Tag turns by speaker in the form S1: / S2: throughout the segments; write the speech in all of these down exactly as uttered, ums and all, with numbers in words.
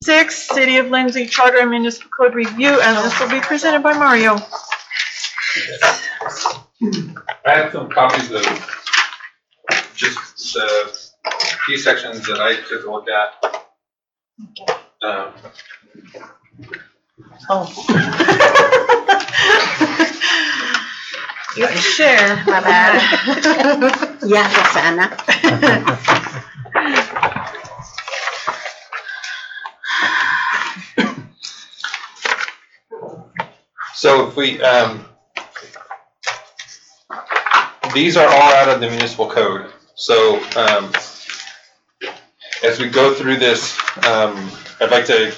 S1: six, City of Lindsay Charter and Municipal Code Review, and this will be presented by Mario.
S2: I have some copies of just the few sections that I took a look at. Um,
S1: Oh. You can share.
S3: My bad. Yeah, Rosanna.
S2: So if we, um, these are all out of the municipal code. So um, as we go through this, um, I'd like to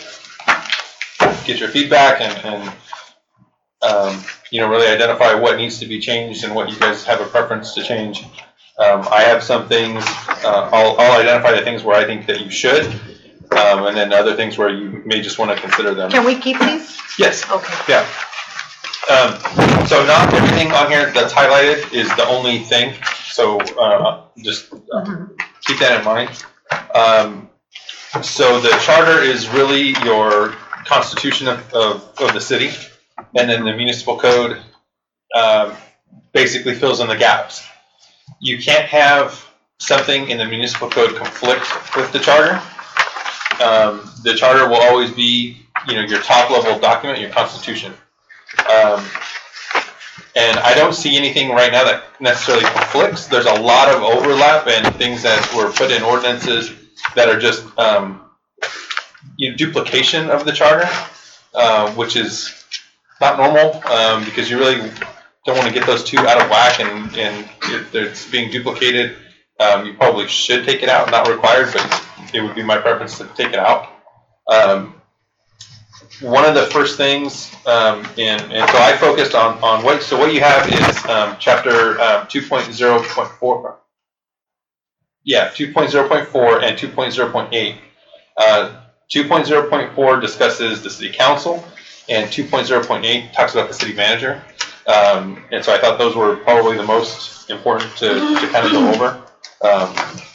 S2: get your feedback and, and um, you know, really identify what needs to be changed and what you guys have a preference to change. Um, I have some things, uh, I'll, I'll identify the things where I think that you should, um, and then other things where you may just want to consider them.
S1: Can we keep these?
S2: Yes.
S1: Okay.
S2: Yeah. Um, so not everything on here that's highlighted is the only thing. So uh, just uh, mm-hmm. keep that in mind. Um, so the charter is really your constitution of, of, of the city, and then the municipal code um, basically fills in the gaps. You can't have something in the municipal code conflict with the charter. Um, the charter will always be, you know, your top level document, your constitution. Um, and I don't see anything right now that necessarily conflicts. There's a lot of overlap and things that were put in ordinances that are just um, you know, duplication of the charter, uh, which is not normal um, because you really don't want to get those two out of whack. And, and if it's being duplicated, um, you probably should take it out. Not required, but it would be my preference to take it out. Um, One of the first things, um, in, and so I focused on, on what, so what you have is um, chapter um, two point oh point four. Yeah, two point oh point four and two point oh point eight. Uh, two point oh point four discusses the city council, and two point oh point eight talks about the city manager. Um, and so I thought those were probably the most important to, to kind of go over. Um,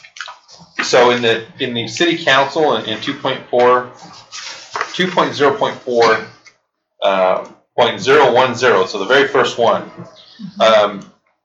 S2: so in the in the city council in, in two point four, two point oh point four uh, point oh one oh, so the very first one, um,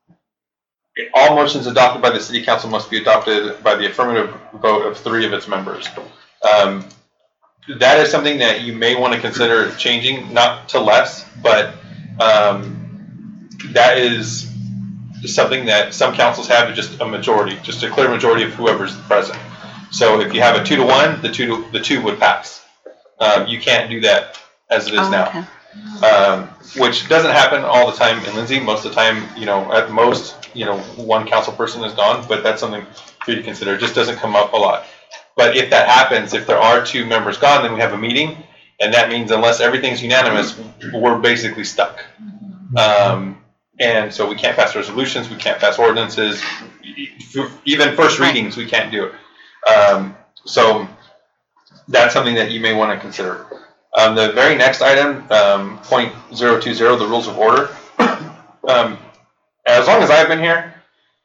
S2: all motions adopted by the city council must be adopted by the affirmative vote of three of its members. Um, that is something that you may want to consider changing, not to less, but um, that is something that some councils have, just a majority, just a clear majority of whoever's present. So if you have a two to one, the two to, the two would pass. Um, you can't do that as it is
S3: oh,
S2: now,
S3: okay.
S2: um, which doesn't happen all the time in Lindsay. Most of the time, you know, at most, you know, one council person is gone, but that's something for you to consider. It just doesn't come up a lot. But if that happens, if there are two members gone, then we have a meeting, and that means unless everything's unanimous, we're basically stuck. Um, and so we can't pass resolutions, we can't pass ordinances, even first readings, we can't do it. Um, so that's something that you may want to consider. Um, the very next item, um, point zero two zero, the rules of order. Um, as long as I've been here,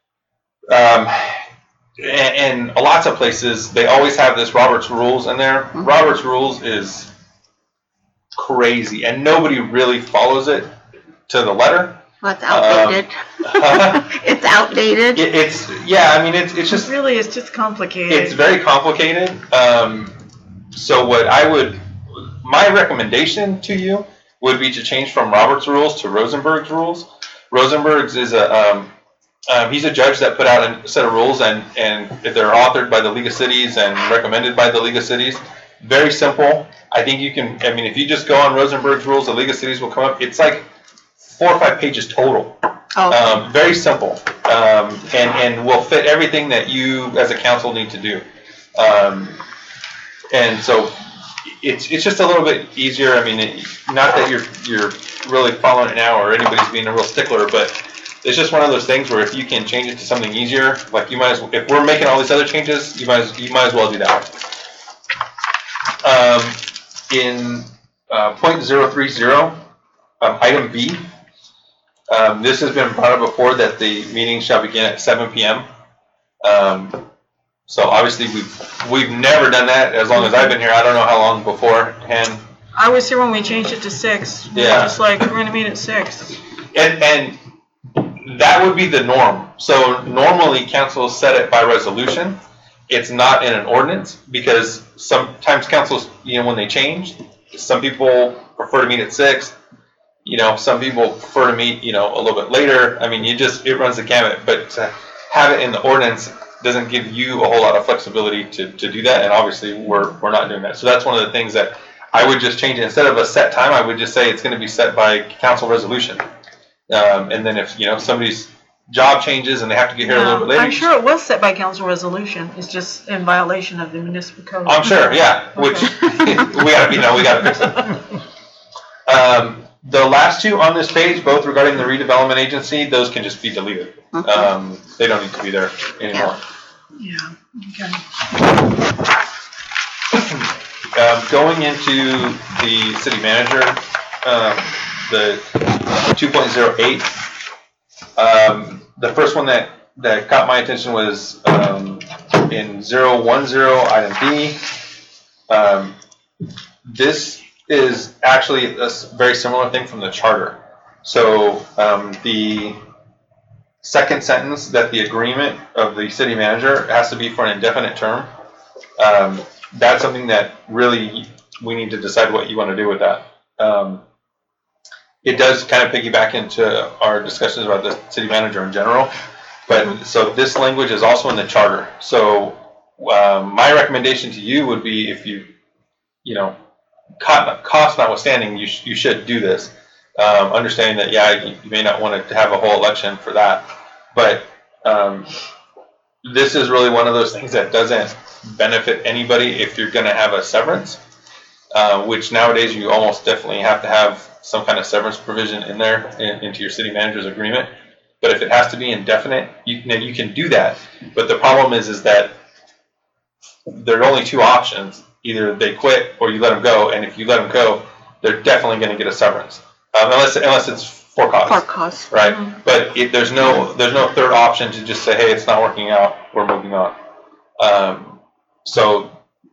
S2: um, and, and lots of places, they always have this Robert's Rules in there. Mm-hmm. Robert's Rules is crazy, and nobody really follows it to the letter.
S3: Well, it's outdated. Um, it's outdated.
S2: It, it's yeah. I mean, it's it's just
S1: really it's just complicated.
S2: It's very complicated. Um, so what I would, my recommendation to you would be to change from Robert's Rules to Rosenberg's Rules. Rosenberg's is a um, um, he's a judge that put out a set of rules, and and they're authored by the League of Cities and recommended by the League of Cities. Very simple. I think you can. I mean, if you just go on Rosenberg's Rules, the League of Cities will come up. It's like four or five pages total. Oh. Um, very simple, um, and and will fit everything that you as a council need to do. Um, and so it's it's just a little bit easier. I mean, it, not that you're you're really following it now or anybody's being a real stickler, but it's just one of those things where if you can change it to something easier, like you might as well, if we're making all these other changes, you might as, you might as well do that. Um, in uh, point zero three zero, um, item B. Um, this has been brought up before, that the meeting shall begin at seven p m Um, So obviously we've, we've never done that as long as I've been here. I don't know how long beforehand.
S1: I was here when we changed it to six. We were
S2: Yeah.
S1: just like, we're gonna meet at six.
S2: And, and that would be the norm. So normally council set it by resolution. It's not in an ordinance because sometimes councils, you know, when they change, some people prefer to meet at six. You know, some people prefer to meet, you know, a little bit later. I mean, you just, it runs the gamut. But to have it in the ordinance doesn't give you a whole lot of flexibility to, to do that. And obviously we're, we're not doing that. So that's one of the things that I would just change it. Instead of a set time, I would just say it's going to be set by council resolution. Um, and then if, you know, somebody's job changes and they have to get here a little bit later.
S1: I'm sure it was set by council resolution. It's just in violation of the municipal code.
S2: I'm sure, yeah, which
S1: Okay.
S2: we gotta, you know, we gotta fix it. Um, the last two on this page, both regarding the redevelopment agency, those can just be deleted.
S3: Okay.
S2: Um, they don't need to be there anymore.
S1: Yeah, okay.
S2: Um, going into the city manager, um, the two point oh eight, um, the first one that, that caught my attention was um, in zero one zero, item D. Um, this is actually a s- very similar thing from the charter. So um, the second sentence, that the agreement of the city manager has to be for an indefinite term. Um, that's something that really we need to decide what you want to do with that. Um, it does kind of piggyback into our discussions about the city manager in general. But so this language is also in the charter. So um, my recommendation to you would be, if you, you know, cost, cost notwithstanding, you, sh- you should do this. Um, understanding that, yeah, you, you may not want to have a whole election for that. But um, this is really one of those things that doesn't benefit anybody if you're going to have a severance, uh, which nowadays you almost definitely have to have some kind of severance provision in there in, into your city manager's agreement. But if it has to be indefinite, you can, you can do that. But the problem is, is that there are only two options. Either they quit or you let them go. And if you let them go, they're definitely going to get a severance, um, unless unless it's for cause.
S3: For cause.
S2: Right.
S1: Mhm.
S2: But it, there's no there's no third option to just say, hey, it's not working out, we're moving on. Um, so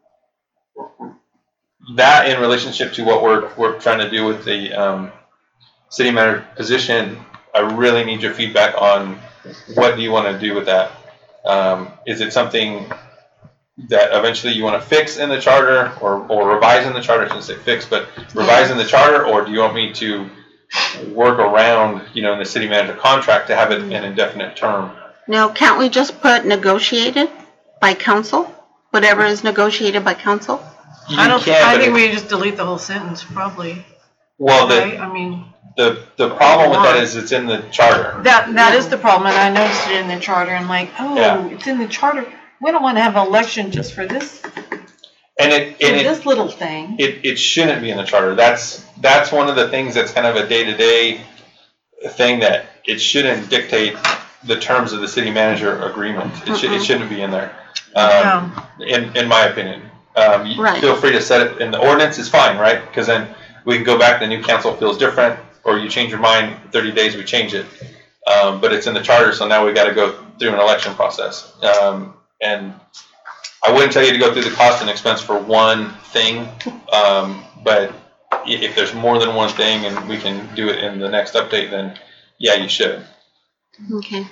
S2: that, in relationship to what we're we're trying to do with the um, city manager position, I really need your feedback on what do you want to do with that. Um, is it something that eventually you want to fix in the charter, or, or revise in the charter? I shouldn't say fix, but revise in the charter, or do you want me to work around, you know, in the city manager contract to have it an indefinite term?
S3: Now, can't we just put negotiated by council? Whatever is negotiated by council?
S2: You
S1: I don't,
S2: can,
S1: I
S2: but
S1: think
S2: it-
S1: we just delete the whole sentence, probably,
S2: well, the,
S1: right? I mean,
S2: the the problem with that is it's in the charter.
S1: that, that is the problem, and I noticed it in the charter, and like, oh,
S2: Yeah.
S1: it's in the charter. We don't want to have an election just for this,
S2: And it
S1: for
S2: and it,
S1: this little thing.
S2: it it shouldn't be in the charter. That's that's one of the things that's kind of a day to day thing, that it shouldn't dictate the terms of the city manager agreement. It should it shouldn't be in there. Um, in in my opinion, um, you
S3: Right.
S2: feel free to set it in the ordinance. Is fine, right? Because then we can go back. The new council feels different, or you change your mind. thirty days, we change it. Um, but it's in the charter, so now we got to go through an election process. Um, and I wouldn't tell you to go through the cost and expense for one thing, um, but i- if there's more than one thing and we can do it in the next update, then yeah, you should.
S3: Okay.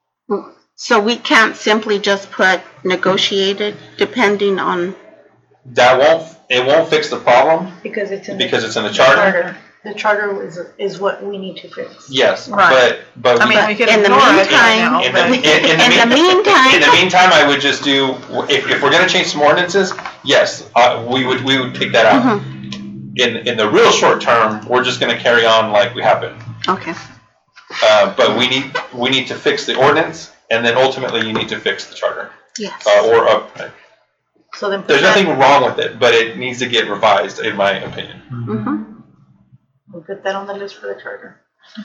S3: So we can't simply just put negotiated depending on,
S2: That won't, it won't fix the problem
S4: Because it's in the
S2: because it's in the charter.
S4: The charter is, is what we need to fix.
S2: Yes,
S1: Right.
S2: but, but.
S1: I
S2: we-
S1: mean, we could
S3: in the
S1: ignore it right
S3: meantime-
S1: now,
S2: In the,
S1: but.
S2: in, in the,
S3: in the
S2: mean-
S3: meantime.
S2: in the meantime, I would just do, if, if we're gonna change some ordinances, yes, uh, we would, we would take that out.
S3: Mhm.
S2: In, in the real short term, we're just gonna carry on like we have been.
S3: Okay.
S2: Uh, but we need, we need to fix the ordinance, and then ultimately you need to fix the charter.
S3: Yes.
S2: Uh, or, uh,
S4: So then put
S2: there's
S4: that,
S2: nothing wrong with it, but it needs to get revised, in my opinion.
S3: Mm-hmm.
S4: we'll put that on the list for the charter.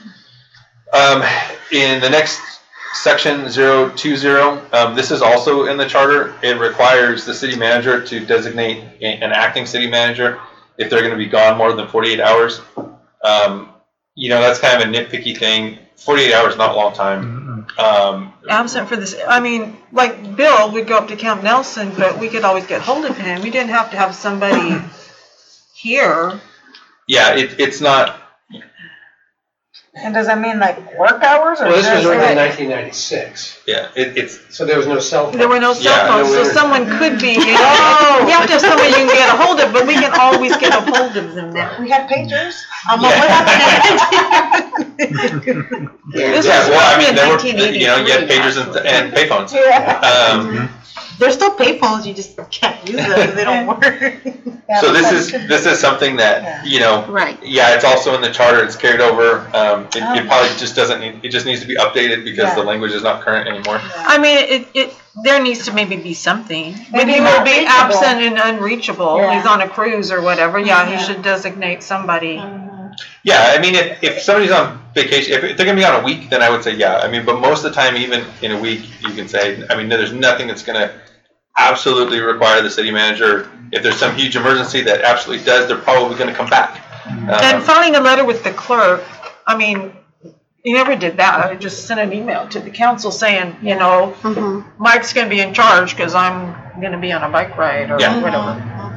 S2: Um, in the next section, zero two zero, um, this is also in the charter. It requires the city manager to designate a- an acting city manager if they're going to be gone more than forty-eight hours. Um, you know, that's kind of a nitpicky thing forty-eight hours is not a long time. Um,
S1: Absent for this, I mean, like Bill would go up to Camp Nelson, but we could always get hold of him. We didn't have to have somebody here.
S2: yeah, it, it's not.
S5: And does that mean like work hours or
S6: Well, this was
S5: just
S6: written in
S5: like-
S6: nineteen ninety-six,
S2: Yeah, it, it's.
S6: so there was no cell phone.
S1: There were no cell
S2: Yeah,
S1: phones,
S6: no
S1: so
S6: internet.
S1: someone could be. Oh, you have to have somebody you can get a hold of, but we can always get a hold of them now.
S5: We had pagers?
S1: Um,
S2: Yeah.
S1: what happened? This
S2: Yeah,
S1: was
S2: well, I
S1: written
S2: mean,
S1: in
S2: there were,
S1: nineteen
S2: you know, you had
S1: eighty-three,
S2: pagers and,
S1: actually.
S2: and payphones.
S5: Yeah.
S2: Um,
S4: There's still payphones, you just can't use them because they don't work.
S2: so this is, this is something that, you know,
S3: Right.
S2: yeah, it's also in the charter, it's carried over. Um, it, it
S5: Oh.
S2: probably just doesn't need, it just needs to be updated because the
S5: Yeah.
S2: language is not current anymore.
S1: I mean, it, it, there needs to maybe be something. When
S5: Maybe
S1: he will be
S5: unreachable.
S1: absent and unreachable,
S5: Yeah.
S1: he's on a cruise or whatever, yeah, he
S5: Yeah.
S1: should designate somebody.
S2: Yeah, I mean, if, if somebody's on vacation, if they're gonna be on a week, then I would say, yeah. I mean, but most of the time, even in a week, you can say, I mean, there's nothing that's gonna absolutely require the city manager. If there's some huge emergency that absolutely does, they're probably gonna come back.
S1: And
S2: Um,
S1: filing a letter with the clerk, I mean, he never did that. I just sent an email to the council saying, you know,
S3: Mhm.
S1: Mike's gonna be in charge because I'm gonna be on a bike ride or
S2: Yeah.
S1: whatever.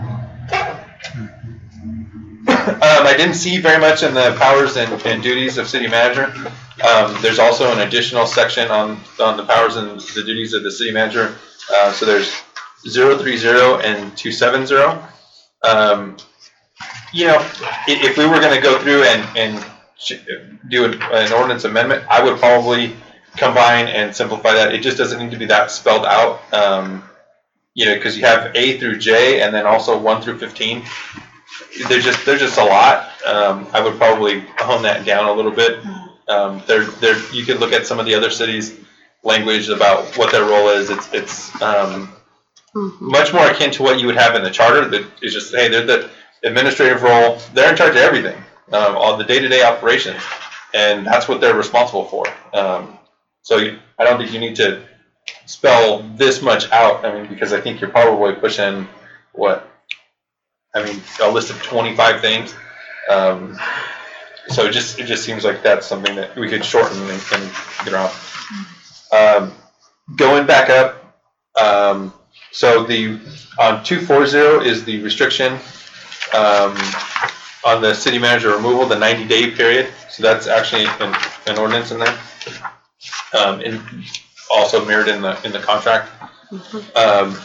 S2: Um, I didn't see very much in the powers and, and duties of city manager. Um, there's also an additional section on, on the powers and the duties of the city manager. Uh, so there's zero three zero and two seven zero. Um, you know, i- if we were gonna go through and, and ch- do an, an ordinance amendment, I would probably combine and simplify that. It just doesn't need to be that spelled out. Um, you know, cause you have A through J and then also one through fifteen. There's just there's just a lot. Um, I would probably hone that down a little bit. Um, there there you could look at some of the other cities' language about what their role is. It's it's um,
S3: Mhm.
S2: much more akin to what you would have in the charter. That is just hey, they're the administrative role. They're in charge of everything, um, all the day-to-day operations, and that's what they're responsible for. Um, so you, I don't think you need to spell this much out. I mean, because I think you're probably pushing what. I mean, a list of twenty-five things. Um, so it just it just seems like that's something that we could shorten and, and get around. Um, going back up, um, so the on two forty is the restriction um, on the city manager removal, the ninety day period. So that's actually an, an ordinance in there, um, and also mirrored in the in the contract. Um,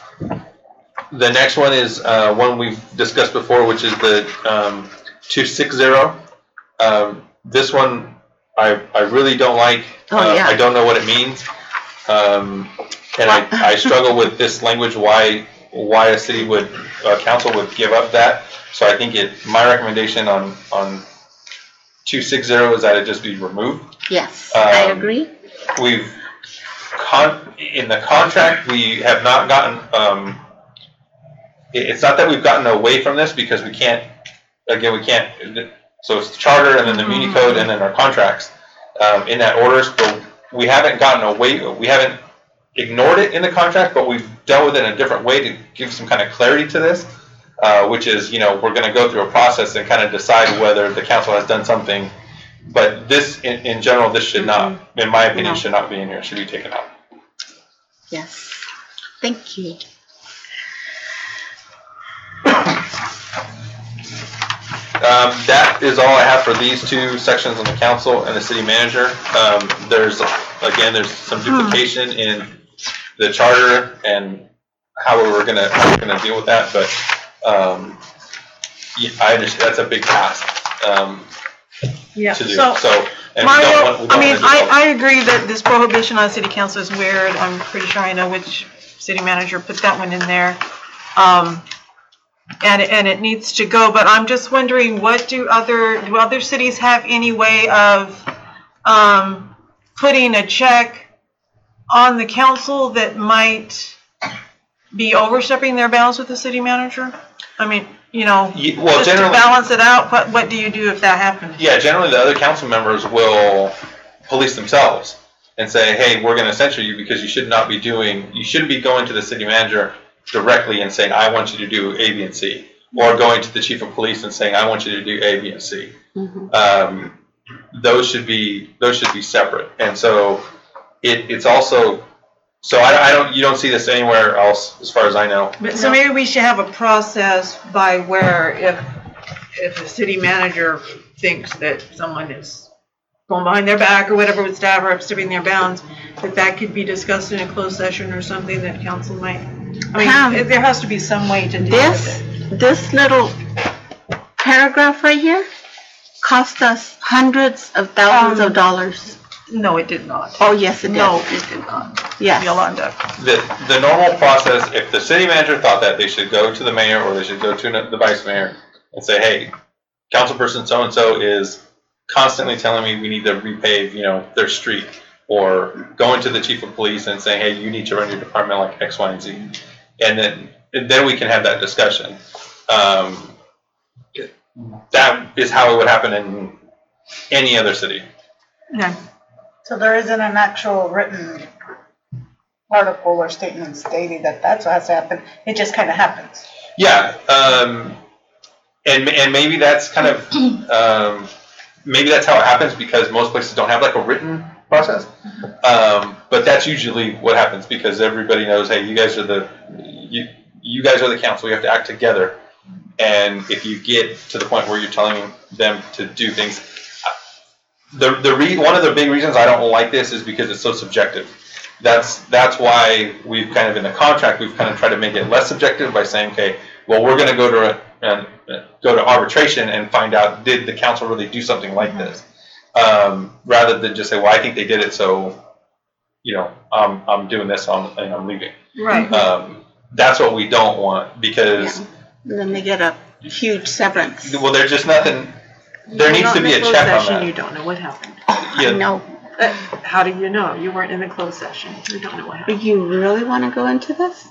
S2: The next one is uh, one we've discussed before, which is the um, two sixty. Um, this one I, I really don't like.
S3: Oh,
S2: uh,
S3: yeah.
S2: I don't know what it means. Um, and I, I struggle with this language, why why a city would, uh, council would give up that. So I think it, my recommendation on, on two sixty is that it just be removed.
S3: Yes, I
S2: Um,
S3: agree.
S2: We've, con in the contract, we have not gotten, um, it- it's not that we've gotten away from this because we can't, again, we can't, so it's the charter and then the muni code and then our contracts um, in that order. But we haven't gotten away, we haven't ignored it in the contract, but we've dealt with it in a different way to give some kind of clarity to this, uh, which is, you know, we're going to go through a process and kind of decide whether the council has done something. But this, in, in general, this should not, in my opinion,
S3: No.
S2: should not be in here. It should be taken out.
S3: Yes. Thank you.
S2: Um, that is all I have for these two sections on the council and the city manager. Um, there's, again, there's some duplication in the charter and how we're gonna, how we're gonna deal with that, but, um, yeah, I understand, that's a big task, um,
S1: Yeah,
S2: to do,
S1: so,
S2: so. and we don't
S1: Mario,
S2: want- we
S1: I
S2: don't
S1: mean,
S2: wanna do
S1: I,
S2: both.
S1: I agree that this prohibition on city council is weird. I'm pretty sure I know which city manager put that one in there. Um, and, and it needs to go, but I'm just wondering, what do other, do other cities have any way of, um, putting a check on the council that might be overstepping their bounds with the city manager? I mean, you know,
S2: Ye- Well,
S1: just to
S2: generally,
S1: balance it out, what, what do you do if that happens?
S2: yeah, generally the other council members will police themselves and say, hey, we're gonna censure you because you should not be doing, you shouldn't be going to the city manager directly and saying, I want you to do A, B, and C. Or going to the chief of police and saying, I want you to do A, B, and C.
S3: Mhm.
S2: Um, those should be, those should be separate. And so it, it's also, so I, I don't, you don't see this anywhere else as far as I know.
S1: But so maybe we should have a process by where if, if the city manager thinks that someone is going behind their back or whatever with staff or upstepping their bounds, that that could be discussed in a closed session or something that council might, I
S3: Pam,
S1: mean, there has to be some way to deal
S3: This,
S1: with it.
S3: this little paragraph right here cost us hundreds of thousands
S1: Um,
S3: of dollars.
S1: No, it did not.
S3: Oh, yes, it did.
S1: No, it did not.
S3: Yes.
S1: Yolanda.
S2: The, the normal process, if the city manager thought that, they should go to the mayor or they should go to the vice mayor and say, hey, councilperson so-and-so is constantly telling me we need to repave, you know, their street. Or going to the chief of police and saying, hey, you need to run your department like X, Y, and Z. And then, and then we can have that discussion. Um, that is how it would happen in any other city.
S1: No.
S5: So there isn't an actual written article or statement stating that that's what has to happen. It just kind of happens.
S2: Yeah, um, and and maybe that's kind of um, maybe that's how it happens because most places don't have like a written process. Um, but that's usually what happens because everybody knows, hey, you guys are the you you guys are the council. You have to act together. And if you get to the point where you're telling them to do things, the the re, one of the big reasons I don't like this is because it's so subjective. That's that's why we've kind of in the contract we've kind of tried to make it less subjective by saying, okay, well we're going to go to uh, go to arbitration and find out did the council really do something like this, um, rather than just say, well I think they did it, so you know I'm I'm doing this I'm, and I'm leaving.
S1: Right.
S2: Um, that's what we don't want because.
S3: Yeah. And then they get a huge severance.
S2: Well, there's just nothing. There needs to be a check on that.
S1: You don't know what happened.
S3: Oh,
S2: Yeah.
S3: I know.
S1: Uh, how do you know? You weren't in the closed session. You don't know what happened.
S3: You really want to go into this?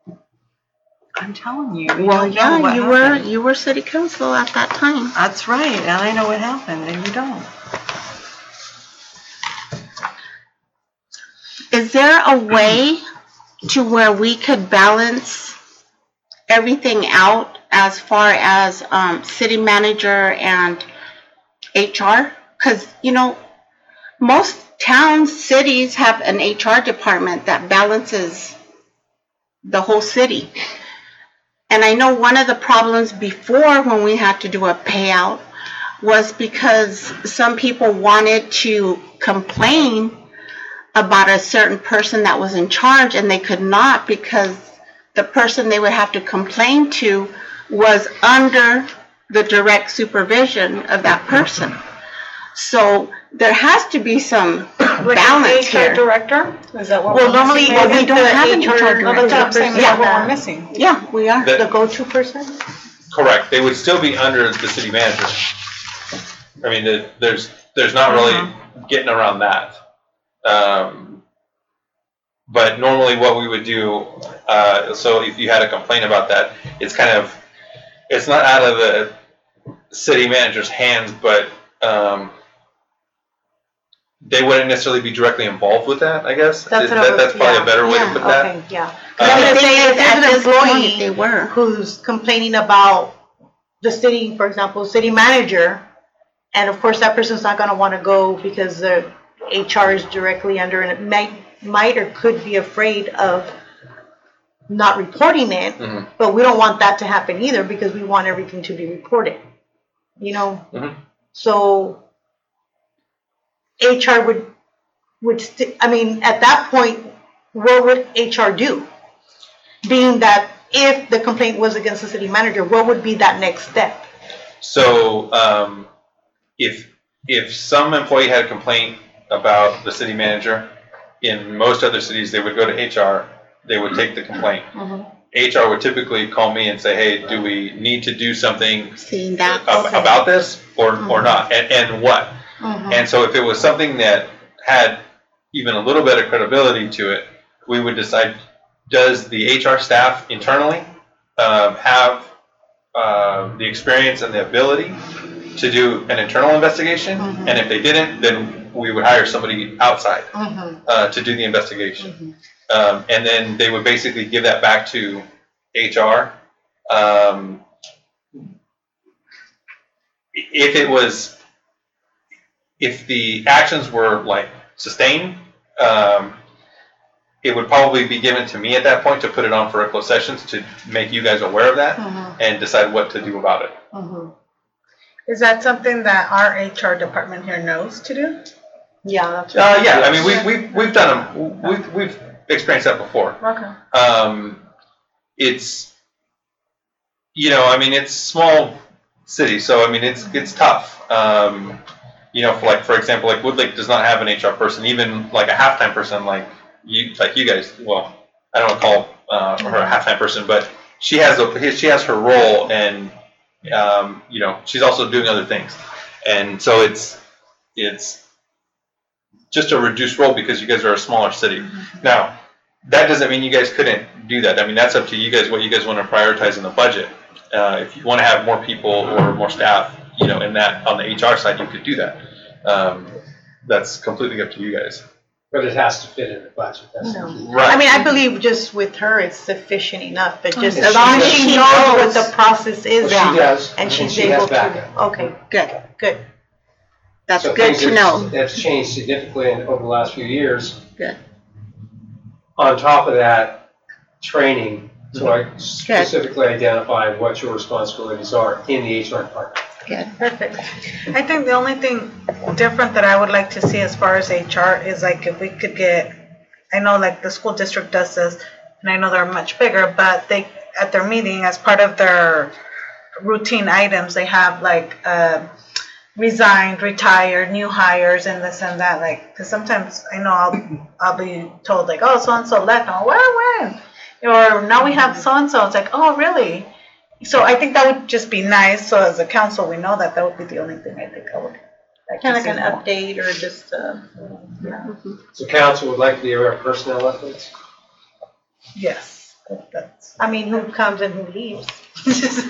S1: I'm telling you. you
S3: Well,
S1: don't know
S3: yeah,
S1: what
S3: you
S1: happened.
S3: were you were city council at that time.
S1: That's right, and I know what happened, and you don't.
S3: Is there a way to where we could balance everything out as far as um, city manager and H R? Because, you know, most towns, cities have an H R department that balances the whole city. And I know one of the problems before when we had to do a payout was because some people wanted to complain about a certain person that was in charge and they could not because the person they would have to complain to was under the direct supervision of that person. So there has to be some balance
S5: H R
S3: here.
S5: director? Is that what
S4: Well,
S5: we're
S4: normally,
S5: missing?
S3: Well, we don't have an
S4: H
S3: H R
S4: R,
S5: No, that's what I'm saying,
S3: Yeah.
S5: that's what we're missing.
S3: Yeah, we are.
S2: That-
S4: the go-to person?
S2: Correct. They would still be under the city manager. I mean, the, there's there's not really getting around that. Um, but normally, what we would do, uh, so if you had a complaint about that, it's kind of it's not out of the city manager's hands, but um, they wouldn't necessarily be directly involved with that. I guess
S4: That's
S2: that,
S4: what I was-
S2: that's probably
S4: yeah.
S2: a better way
S3: Yeah,
S2: to put that.
S4: Okay, yeah.
S2: Uh,
S4: I'm gonna
S3: They-
S4: say if
S3: at
S4: there's
S3: this
S4: an
S3: point, they
S4: employee
S3: were.
S4: who's complaining about the city, for example, city manager, and of course that person's not gonna wanna go because the H R is directly under, and it might, might or could be afraid of not reporting it,
S2: Mhm.
S4: but we don't want that to happen either because we want everything to be reported, you know?
S2: Mhm.
S4: So H R would, would, st- I mean, at that point, what would H R do? Being that if the complaint was against the city manager, what would be that next step?
S2: So um, if if some employee had a complaint about the city manager, in most other cities they would go to H R. They would take the complaint.
S4: Mhm.
S2: H R would typically call me and say, "Hey, do we need to do something
S3: Seeing that.
S2: ab-
S4: Okay.
S2: about this, or or
S4: Mhm.
S2: not, and, and what?"
S4: Mhm.
S2: And so if it was something that had even a little bit of credibility to it, we would decide: does the H R staff internally um, have uh, the experience and the ability to do an internal investigation?
S4: Mhm.
S2: And if they didn't, then we would hire somebody outside
S4: Mhm.
S2: uh, to do the investigation.
S4: Mhm.
S2: Um, and then they would basically give that back to H R. Um, if it was, if the actions were like sustained, um, it would probably be given to me at that point to put it on for a closed sessions to make you guys aware of that
S5: Mhm.
S2: and decide what to do about it.
S5: Mhm. Is that something that our H R department here knows to do?
S4: Yeah, that's
S2: Uh, yeah, I mean, we've, we've, we've done them, we've, we've experienced that before.
S5: Okay.
S2: Um, it's, you know, I mean, it's small city, so I mean, it's, it's tough. Um, you know, for like, for example, like Woodlake does not have an H R person, even like a halftime person, like you, like you guys, well, I don't want to call, uh, her a halftime person, but she has a, she has her role and, um, you know, she's also doing other things. And so it's, it's just a reduced role because you guys are a smaller city. Mm-hmm. Now, that doesn't mean you guys couldn't do that. I mean, that's up to you guys, what you guys want to prioritize in the budget. Uh, if you want to have more people or more staff, you know, in that, on the H R side, you could do that. Um, that's completely up to you guys.
S6: But it has to fit in the budget. That's
S4: No.
S6: the key.
S2: Right.
S4: I mean, I believe just with her, it's sufficient enough, but just
S6: Yeah,
S4: as long as
S6: she
S4: she
S3: does.
S4: knows what the process is.
S6: Well, she does,
S4: And she's
S6: she has
S4: able
S6: backup.
S4: to, okay,
S3: Good.
S4: good.
S3: That's
S6: So
S3: good
S6: things
S3: to
S6: have-
S3: know.
S6: That's changed significantly in- over the last few years.
S3: Good.
S6: On top of that, training, so I specifically identify what your responsibilities are in the H R department.
S3: Good.
S4: Perfect.
S5: I think the only thing different that I would like to see as far as H R is like if we could get, I know like the school district does this, and I know they're much bigger, but they, at their meeting, as part of their routine items, they have like, uh, resigned, retired, new hires, and this and that, like, because sometimes I know I'll, I'll be told like, oh, so-and-so left, oh, where, when? Or now we have so-and-so, it's like, oh, really? So I think that would just be nice, so as a council, we know that that would be the only thing I think I would like to
S4: Kind of
S5: see
S4: like an
S5: more.
S4: update or just, uh, yeah.
S6: So council would like to be aware of personnel updates?
S5: Yes, that- that's,
S4: I mean, who comes and who leaves? Just,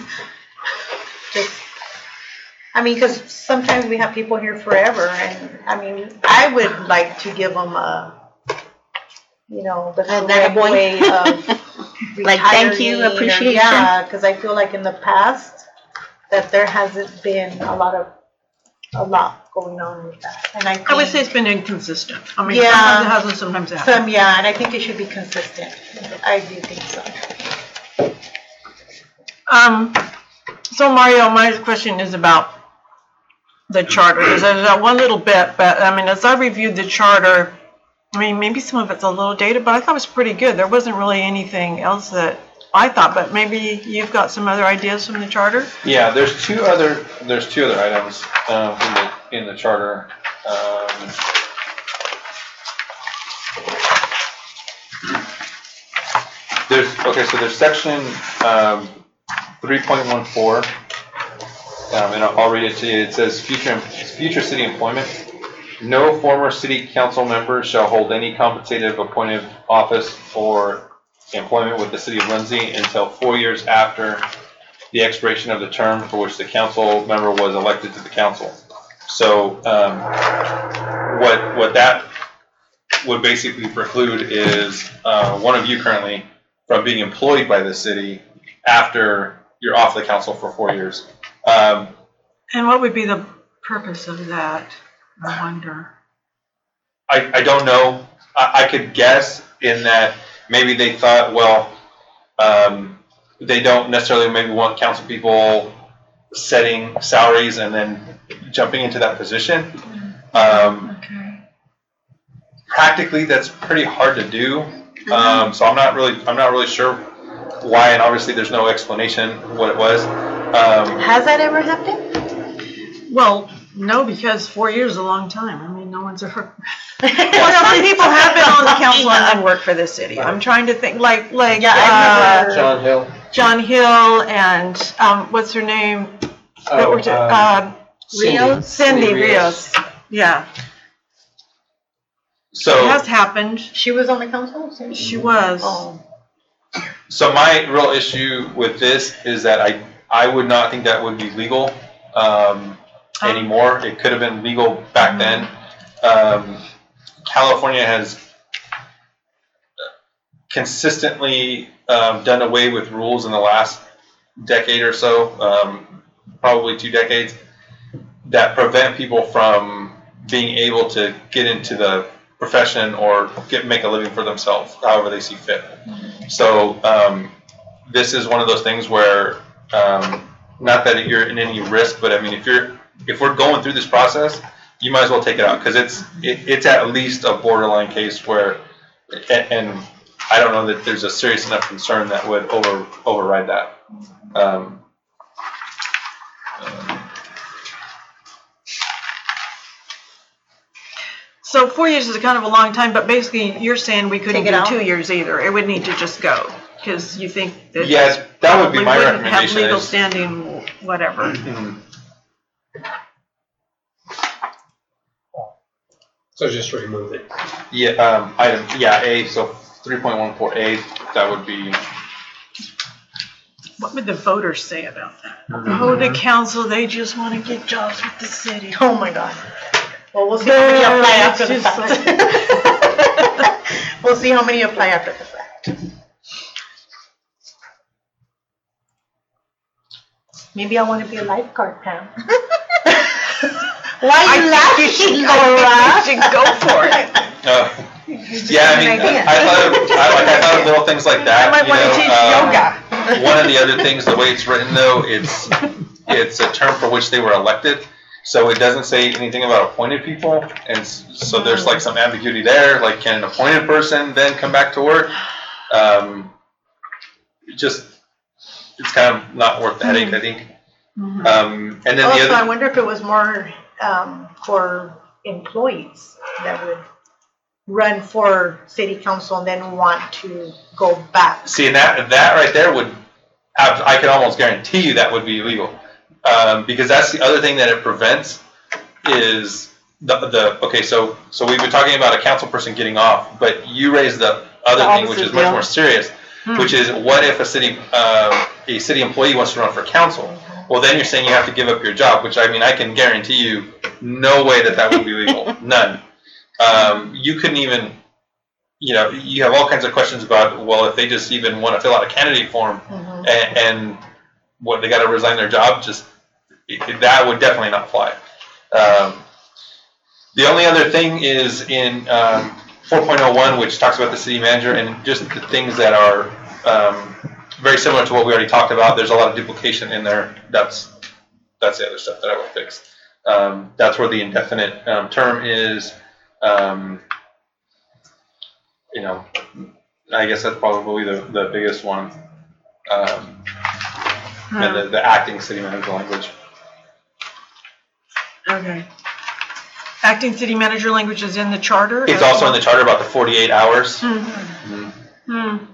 S4: I mean, because sometimes we have people here forever, and, I mean, I would like to give them a, you know, the
S3: A
S4: correct
S3: boy.
S4: way of
S3: Like, thank you,
S4: retiring or-
S3: appreciation.
S4: Yeah, because I feel like in the past, that there hasn't been a lot of, a lot going on with that, and I think.
S1: I would say it's been inconsistent. I mean,
S4: Yeah.
S1: sometimes it hasn't, sometimes it hasn't.
S4: Some, yeah, and I think it should be consistent. I do think so.
S1: Um, so Mario, my question is about the charter. There's that one little bit, but I mean, as I reviewed the charter, I mean, maybe some of it's a little dated, but I thought it was pretty good. There wasn't really anything else that I thought, but maybe you've got some other ideas from the charter?
S2: Yeah, there's two other, there's two other items, uh, in the, in the charter. Um, There's, okay, so there's section, um, three point one four. Um, and I'll I'll read it to you. It says, future, future city employment. No former city council member shall hold any compensated appointed office or employment with the city of Lindsay until four years after the expiration of the term for which the council member was elected to the council. So, um, what, what that would basically preclude is, uh, one of you currently from being employed by the city after you're off the council for four years. Um,
S1: And what would be the purpose of that? I wonder.
S2: I, I don't know. I, I could guess in that maybe they thought, well, um, they don't necessarily maybe want council people setting salaries and then jumping into that position. Um,
S1: Okay.
S2: practically, that's pretty hard to do. Um, so I'm not really, I'm not really sure why, and obviously there's no explanation what it was. Um,
S4: Has that ever happened?
S1: Well, no, because four years is a long time. I mean, no one's ever. Well, some people have been on the council and then worked for the city. I'm trying to think, like, like
S4: Yeah, I
S1: uh,
S4: never-
S6: John Hill?
S1: John Hill and um, what's her name? That
S6: Oh,
S1: worked at,
S6: um,
S1: uh,
S6: Cindy.
S1: Rios? Cindy Rios. Yeah, it
S2: so,
S1: has happened.
S4: She was on the council?
S1: She was.
S4: Oh.
S2: so my real issue with this is that I, I would not think that would be legal, um, anymore. It could have been legal back then. Um, California has consistently, um, done away with rules in the last decade or so, um, probably two decades, that prevent people from being able to get into the profession or get make a living for themselves, however they see fit. So um, this is one of those things where, um, not that you're in any risk, but I mean, if you're if we're going through this process, you might as well take it out because it's it, it's at least a borderline case where, and, and I don't know that there's a serious enough concern that would over override that. Um, um,
S1: So four years is kind of a long time, but basically you're saying we couldn't
S4: Take it
S1: do
S4: out?
S1: two years either. It would need to just go because you think that
S2: yeah, that would be
S1: we
S2: my
S1: wouldn't have
S2: recommendation.
S1: legal
S2: is-
S1: standing, whatever.
S2: Mhm.
S6: So just remove it.
S2: Yeah, um, item, yeah, A, so three point one four A, that would be,
S1: What would the voters say about that?
S2: Mhm.
S1: Oh, the council, they just want to get jobs with the city.
S4: Oh my God. Well, we'll see how many apply
S1: Yeah,
S4: after the
S1: it's just
S4: fact. We'll see how many apply after the fact. Maybe I want to be a lifeguard, Pam. Why are you laughing, Laura?
S1: You should go for it.
S2: uh, yeah, I mean,
S4: an idea.
S2: I thought of, I, like, I thought of little things like that,
S1: I might
S2: you
S1: want to
S2: know,
S1: teach
S2: um,
S1: yoga.
S2: One of the other things, the way it's written though, it's, it's a term for which they were elected. So it doesn't say anything about appointed people, and s- so there's like some ambiguity there. Like, can an appointed person then come back to work? Um, it just, it's kind of not worth the headache, I think. Um, and then the
S4: Also, I
S2: other,
S4: wonder if it was more um, for employees that would run for city council and then want to go back.
S2: see, and that that right there would, have, I can almost guarantee you that would be illegal, um, because that's the other thing that it prevents is the the okay. So so we've been talking about a council person getting off, but you raised the other
S1: The
S2: thing, which
S1: opposite
S2: is much
S1: deal.
S2: more serious,
S1: Hmm.
S2: which is what if a city uh, a city employee wants to run for council? Well, then you're saying you have to give up your job, which I mean I can guarantee you, no way that that would be legal, none. Um, you couldn't even, you know, you have all kinds of questions about, well, if they just even want to fill out a candidate form
S4: Mhm.
S2: and, and what, they got to resign their job, just, it, it- that would definitely not fly. Um, the only other thing is in um, four point oh one, which talks about the city manager and just the things that are um, very similar to what we already talked about. There's a lot of duplication in there. That's, that's the other stuff that I would fix. Um, that's where the indefinite um, term is. Um, you know, I guess that's probably the, the biggest one. Um, and the, the acting city manager language.
S1: Okay. Acting city manager language is in the charter?
S2: It's also in the charter about the forty-eight hours.
S1: Hmm.
S2: Mhm.
S1: Hmm.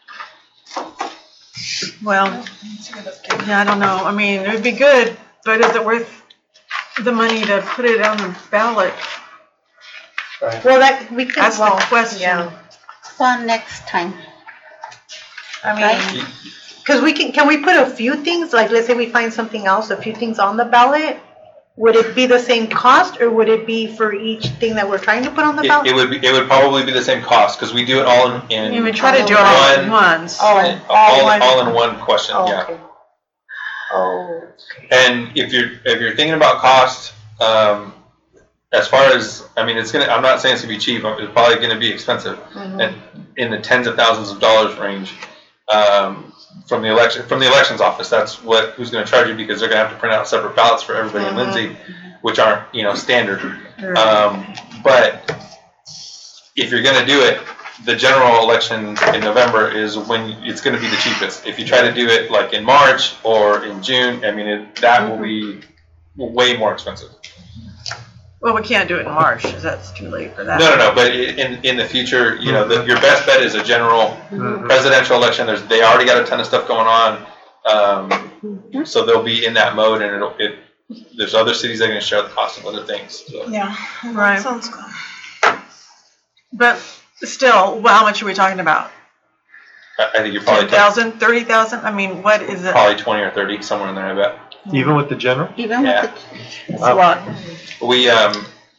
S1: Well, yeah, I don't know. I mean, it would be good, but is it worth the money to put it on the ballot?
S6: Right.
S4: Well, that, we could,
S1: That's the
S4: well,
S1: question.
S4: yeah.
S3: Well, next time.
S4: I mean, because we can, can we put a few things, like let's say we find something else, a few things on the ballot? Would it be the same cost or would it be for each thing that we're trying to put on the
S2: It,
S4: ballot?
S2: it would be, it would probably be the same cost because we do it all in, in
S1: You would try to do it all at
S2: One-
S1: once.
S4: Oh,
S2: all,
S4: all one.
S2: all in one question.
S4: Oh,
S2: Yeah.
S4: okay. Oh,
S2: And if you're if you're thinking about cost, um, as far as I mean, it's gonna. I'm not saying it's gonna be cheap. It's probably gonna be expensive,
S4: mhm.
S2: and in the tens of thousands of dollars range. Um, from the election from the elections office, that's what who's going to charge you because they're going to have to print out separate ballots for everybody
S4: Mhm.
S2: in Lindsay, which aren't you know standard.
S1: Right.
S2: Um, but if you're going to do it, the general election in November is when it's going to be the cheapest. If you try to do it like in March or in June, I mean it, that will be way more expensive.
S1: Well, we can't do it in March, because that's too late for that.
S2: No, no, no. But i- in in the future, you know, the, your best bet is a general
S1: Mm-hmm.
S2: presidential election. There's they already got a ton of stuff going on, um, so they'll be in that mode, and it'll, it. There's other cities that are going to share the cost of other things. So.
S5: Yeah.
S1: Right.
S5: Sounds good.
S1: But still, well, how much are we talking about?
S2: I I think you're probably
S1: ten thousand, thirty thousand? I mean, what is it?
S2: probably twenty or thirty somewhere in there. I bet.
S7: Even with the general?
S3: Even
S2: Yeah.
S3: with the,
S1: It's a lot.
S2: We um.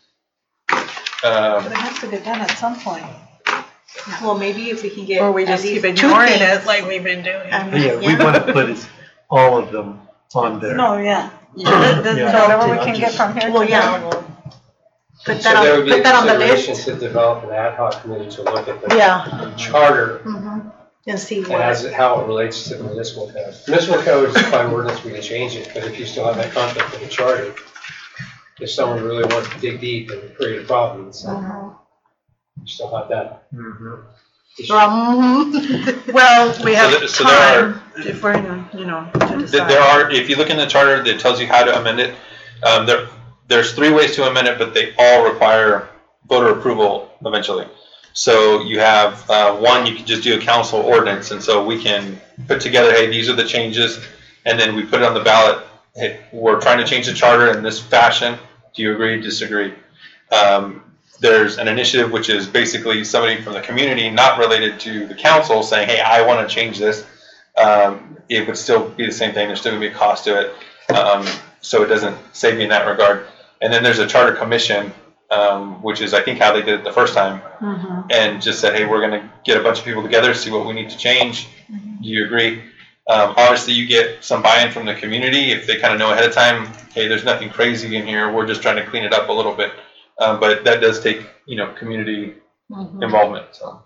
S5: But
S2: Um,
S5: it has to get done at some point.
S4: Well, maybe if we can get
S1: Or we
S4: at
S1: just
S4: least
S1: keep
S4: two
S1: ignoring
S4: things.
S1: it like we've been doing.
S4: Um,
S7: Yeah, we want to put is all of them on there.
S5: No, yeah.
S1: That- that's
S7: Yeah.
S5: So whatever we
S7: Not
S5: can get
S7: just-
S5: from here.
S4: Well,
S5: to
S4: yeah.
S5: there.
S4: put
S6: So
S4: that
S6: there
S4: on,
S6: would be a
S4: put that on the
S6: consideration
S4: list.
S6: to develop an ad hoc committee to look at the
S4: Yeah.
S6: charter
S4: Mhm. And see
S6: and
S4: what.
S6: as, how it relates to the municipal code. Municipal code is by ordinance, we can change it, but if you still have that conflict with the charter, if someone really wants to dig deep and create a problem, so
S4: Mhm.
S6: you still have that.
S7: Mhm.
S6: issue.
S4: Mhm.
S1: Well, we have
S2: So th- so there
S1: time if we're, gonna, you know, to
S2: Th-
S1: decide.
S2: There are, if you look in the charter, that tells you how to amend it. Um, there, there's three ways to amend it, but they all require voter approval eventually. So you have, uh, one, you can just do a council ordinance, and so we can put together, hey, these are the changes, and then we put it on the ballot. Hey, we're trying to change the charter in this fashion. Do you agree, disagree? Um, there's an initiative which is basically somebody from the community, not related to the council, saying, hey, I want to change this. Um, it would still be the same thing. There's still going to be a cost to it. Um, so it doesn't save you in that regard. And then there's a charter commission, um, which is, I think, how they did it the first time,
S1: Mhm.
S2: and just said, hey, we're going to get a bunch of people together, see what we need to change. Do you agree? Um, obviously, you get some buy-in from the community if they kind of know ahead of time, hey, there's nothing crazy in here. We're just trying to clean it up a little bit. Um, but that does take, you know, community
S4: Mhm.
S2: involvement. So.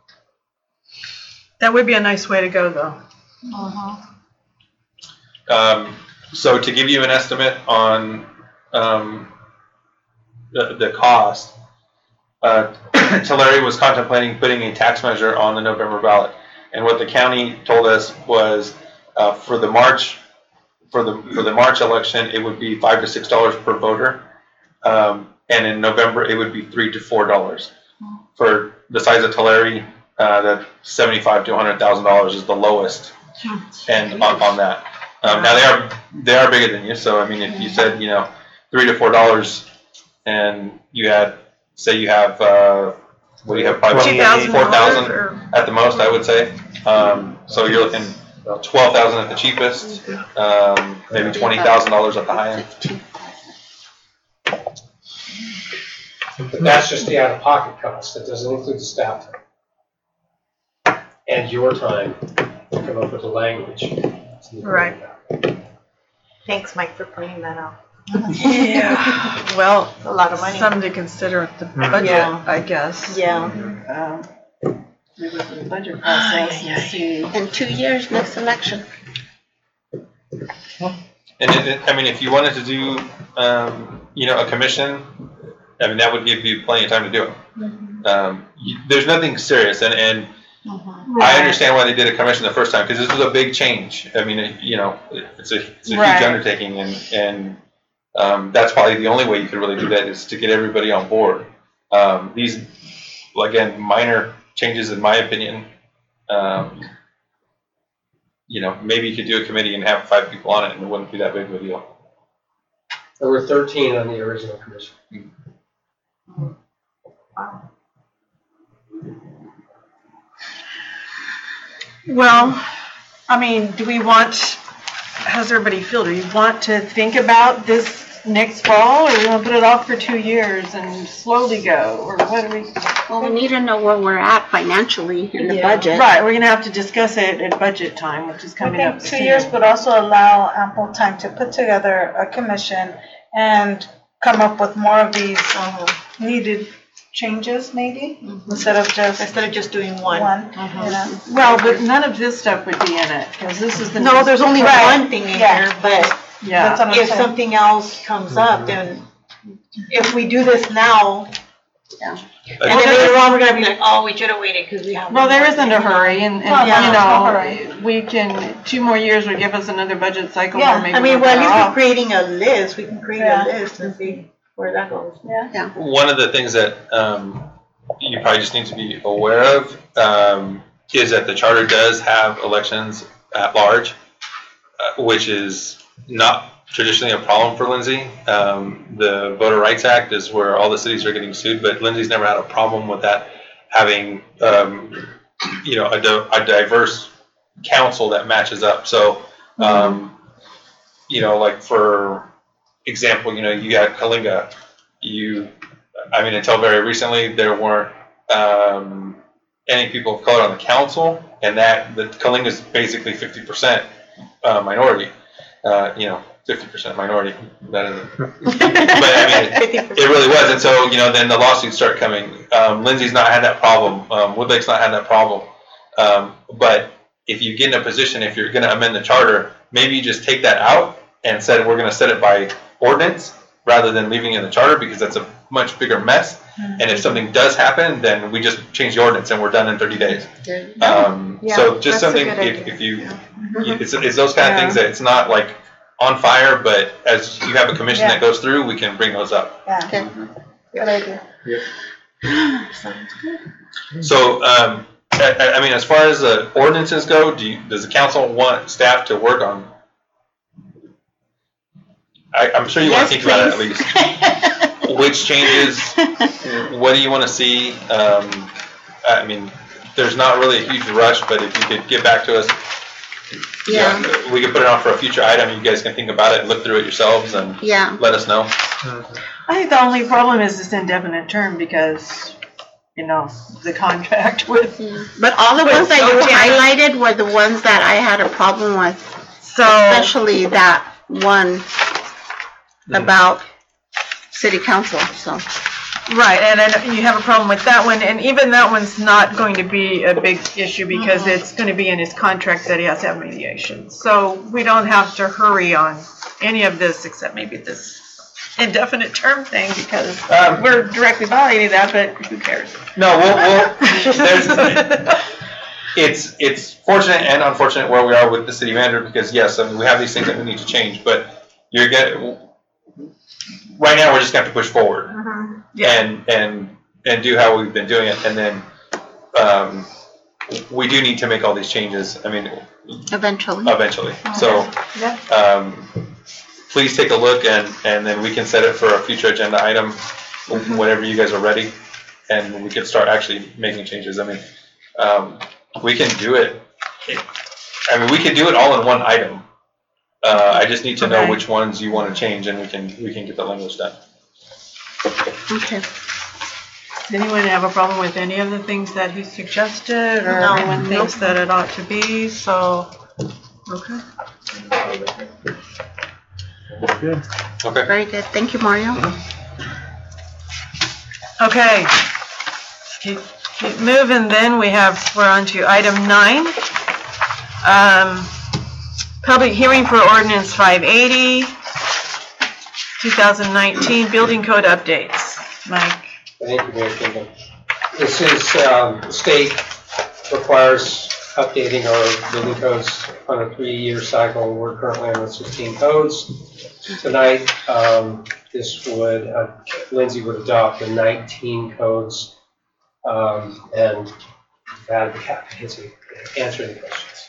S1: That would be a nice way to go, though.
S4: Mhm.
S2: Um, so to give you an estimate on um, the, the cost, uh, Tulare was contemplating putting a tax measure on the November ballot, and what the county told us was uh, for the March for the for the March election, it would be five to six dollars per voter, um, and in November it would be three to four dollars. For the size of Tulare, uh, that seventy-five to a hundred thousand dollars is the lowest, and on, on that. Um, now they are they are bigger than you, so I mean, if you said, you know, three to four dollars, and you had, say you have uh, what do you have, probably
S1: Two thousand
S2: four thousand
S1: dollars.
S2: at the most, I would say. Um, so you're looking twelve thousand at the cheapest, um, maybe twenty thousand dollars at the high end.
S6: But that's just the out-of-pocket cost. That doesn't include the staff time and your time to come up with the language.
S1: Right.
S4: Thanks, Mike, for pointing that out.
S1: Yeah. Well,
S4: A lot of money.
S1: something to consider at the budget,
S4: Yeah.
S1: I guess.
S4: Yeah.
S1: Um, we go through the budget process and see.
S3: In two years, next election.
S2: And it, it, I mean, if you wanted to do, um, you know, a commission, I mean, that would give you plenty of time to do it. Um, you, there's nothing serious, and, and I understand why they did a commission the first time, because this was a big change. I mean, it, you know, it, it's a, it's a
S1: Right.
S2: huge undertaking, and, and um, that's probably the only way you could really do that, is to get everybody on board. Um, these, again, minor changes in my opinion. Um, you know, maybe you could do a committee and have five people on it, and it wouldn't be that big of a deal.
S6: There were thirteen on the original commission.
S1: Well, I mean, do we want, how does everybody feel? Do you want to think about this next fall, or do we want to put it off for two years and slowly go, or what do we?
S3: Well, we need to know where we're at financially in the
S4: Yeah.
S3: budget.
S1: Right, we're gonna have to discuss it at budget time, which is
S5: I
S1: coming up
S5: think two
S1: soon.
S5: years would also allow ample time to put together a commission and come up with more of these
S4: Uh-huh.
S5: needed changes, maybe,
S4: Mhm.
S5: instead of just
S4: Instead of just doing one.
S5: one,
S4: Uh-huh.
S5: you know?
S1: Well, but none of this stuff would be in it, because this is the.
S4: No, there's only
S5: Right.
S4: one thing in
S5: Yeah.
S4: here, but
S1: Yeah.
S5: That's what I'm
S4: if
S5: saying.
S4: something else comes up, then if we do this now, and then later on, we're gonna be like, oh, we should have waited because we have.
S1: Well,
S4: one
S1: there
S4: more
S1: isn't
S4: thing.
S1: a hurry, and,
S5: No,
S1: and,
S4: no,
S1: you
S5: no hurry.
S1: know, we can, two more years would give us another budget cycle
S4: Yeah,
S1: where maybe
S4: I mean,
S1: we're
S4: well, at
S1: better
S4: least we're
S1: off.
S4: creating a list, we can create
S5: Yeah.
S4: a list and see where that goes.
S5: Yeah.
S2: One of the things that um, you probably just need to be aware of um, is that the charter does have elections at large, uh, which is not traditionally a problem for Lindsay. Um, the Voter Rights Act is where all the cities are getting sued, but Lindsay's never had a problem with that having, um, you know, a, di- a diverse council that matches up. So, um, you know, like for example, you know, you had Kalinga. You, I mean, until very recently, there weren't um, any people of color on the council, and that the Kalinga is basically fifty percent uh, minority. Uh, you know, fifty percent minority. That isn't. But I mean, it really was. And so, you know, then the lawsuits start coming. Um, Lindsay's not had that problem. Um, Woodlake's not had that problem. Um, but if you get in a position, if you're going to amend the charter, maybe you just take that out and said we're going to set it by ordinance rather than leaving it in the charter, because that's a much bigger mess. Mm-hmm. And if something does happen, then we just change the ordinance and we're done in thirty days. Um,
S1: Yeah,
S2: so just
S1: that's a
S2: something,
S1: good
S2: if,
S1: idea.
S2: if you,
S1: Yeah.
S2: you it's, it's those kind of
S1: Yeah.
S2: things that it's not like on fire, but as you have a commission
S5: Yeah.
S2: that goes through, we can bring those up.
S5: Yeah,
S3: Okay.
S5: good idea.
S2: So, um, I, I- I mean, as far as the ordinances go, do you, does the council want staff to work on? I, I'm sure you want to think about it at least. Which changes, what do you want to see? Um, I mean, there's not really a huge rush, but if you could get back to us,
S3: Yeah,
S2: yeah, we could put it on for a future item. You guys can think about it and look through it yourselves and
S3: yeah.
S2: let us know.
S1: I think the only problem is this indefinite term because, you know, the contract with,
S3: But all the
S1: But
S3: ones that
S1: so
S3: you
S1: Janet-
S3: highlighted were the ones that I had a problem with,
S1: so,
S3: especially that one about city council, so.
S1: right, and then you have a problem with that one, and even that one's not going to be a big issue because it's going to be in his contract that he has to have mediation. So we don't have to hurry on any of this except maybe this indefinite term thing because
S2: Um,
S1: we're directly violating that, but who cares?
S2: No, we'll, we'll there's, it's, it's fortunate and unfortunate where we are with the city manager because yes, I mean, we have these things that we need to change, but you're getting, right now we're just going to have to push forward
S1: Yeah.
S2: and, and, and do how we've been doing it. And then, um, we do need to make all these changes. I mean,
S3: Eventually.
S2: eventually. So,
S5: Yeah.
S2: um, please take a look and, and then we can set it for a future agenda item whenever you guys are ready and we can start actually making changes. I mean, um, we can do it. I mean, we can do it all in one item. Uh, I just need to know
S1: Okay.
S2: which ones you want to change and we can, we can get the language done.
S3: Okay.
S1: Does anyone have a problem with any of the things that he suggested or
S4: No.
S1: anyone thinks that it ought to be? So, okay.
S7: Good.
S2: Okay.
S3: Very good. Thank you, Mario.
S1: Okay. Keep, keep moving then. We have, we're on to item nine. Um, public hearing for ordinance five eighty, two thousand nineteen, building code updates. Mike?
S6: Thank you, Mayor Kimball. This is, um, the state requires updating our building codes on a three-year cycle. We're currently on the sixteen codes. Tonight, um, this would, uh, Lindsay would adopt the nineteen codes, um, and that answer any questions.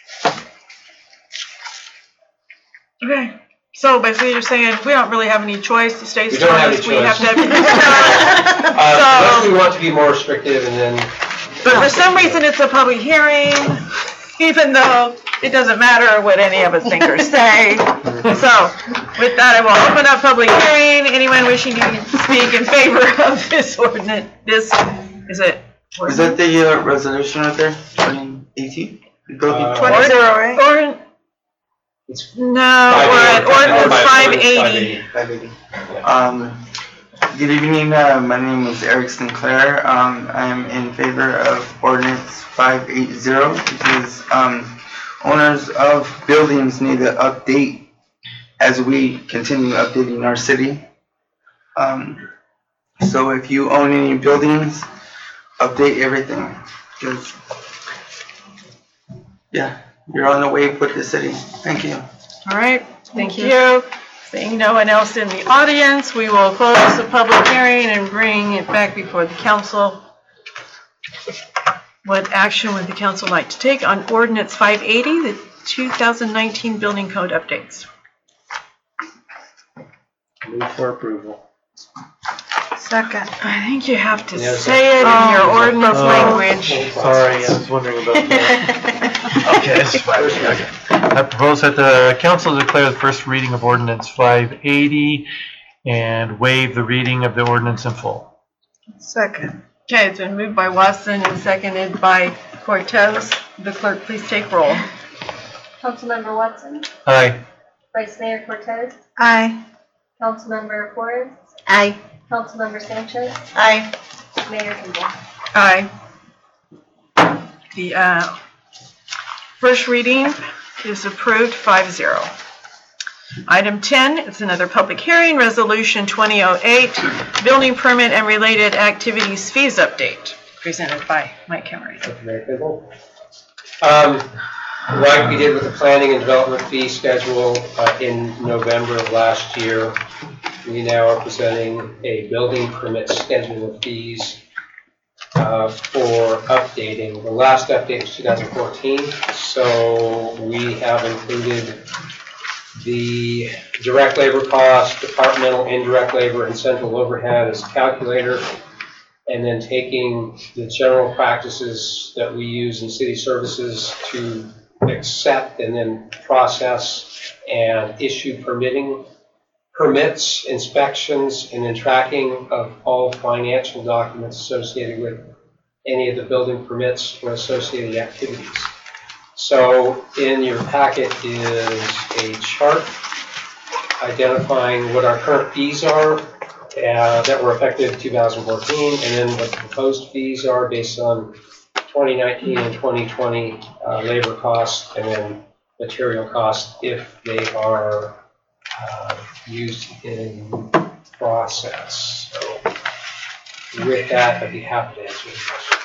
S1: Okay. So basically you're saying we don't really have any choice. The state's
S6: We don't
S1: telling
S6: have
S1: us
S6: any
S1: we have
S6: choice.
S1: to.
S6: Uh, unless
S1: So,
S6: we want to be more restrictive and then.
S1: but for some reason it's a public hearing, even though it doesn't matter what any of us think or say. So with that, I will open up public hearing. Anyone wishing to speak in favor of this ordinance, this, is it?
S8: Is that the uh, resolution right there, twenty eighteen?
S6: Uh,
S1: Twenty zero, right? Or,
S6: It's
S1: no, we're at ordinance five eighty.
S8: five eighty. Um, good evening, uh, my name is Eric Sinclair. Um, I am in favor of ordinance five eighty because, um, owners of buildings need to update as we continue updating our city. Um, so if you own any buildings, update everything, because, yeah, you're on the wave with the city. Thank you.
S1: All right, thank you. Seeing no one else in the audience, we will close the public hearing and bring it back before the council. What action would the council like to take on ordinance five eighty, the two thousand nineteen building code updates?
S7: Move for approval.
S5: Second.
S1: I think you have to
S6: Yeah,
S1: say it in your
S5: Oh.
S1: ordinance
S7: Oh.
S1: language.
S7: Sorry, I was wondering about that. Okay, that's fine. Okay. I propose that the council declare the first reading of ordinance five eighty and waive the reading of the ordinance in full.
S5: Second.
S1: Okay, it's been moved by Watson and seconded by Cortez. The clerk, please take roll.
S9: Councilmember Watson,
S7: Aye.
S9: Vice Mayor Cortez,
S5: Aye.
S9: Councilmember Flores,
S3: Aye.
S9: Councilmember Sanchez,
S4: Aye.
S9: Mayor Kimball.
S1: Aye. The uh, first reading is approved five zero. Item ten is another public hearing, Resolution twenty oh eight, Building Permit and Related Activities Fees Update, presented by Mike Emery.
S6: Thank you, Mayor Kimball. Um, like we did with the planning and development fee schedule uh, in November of last year, we now are presenting a building permit schedule of fees uh, for updating. The last update was two thousand fourteen, so we have included the direct labor cost, departmental indirect labor, and central overhead as calculator, and then taking the general practices that we use in city services to accept and then process and issue permitting permits, inspections, and then tracking of all financial documents associated with any of the building permits or associated activities. So in your packet is a chart identifying what our current fees are uh, that were effective in two thousand fourteen, and then what the proposed fees are based on twenty nineteen and twenty twenty uh, labor costs, and then material costs if they are uh, used in process. So with that, I'd be happy to answer any questions.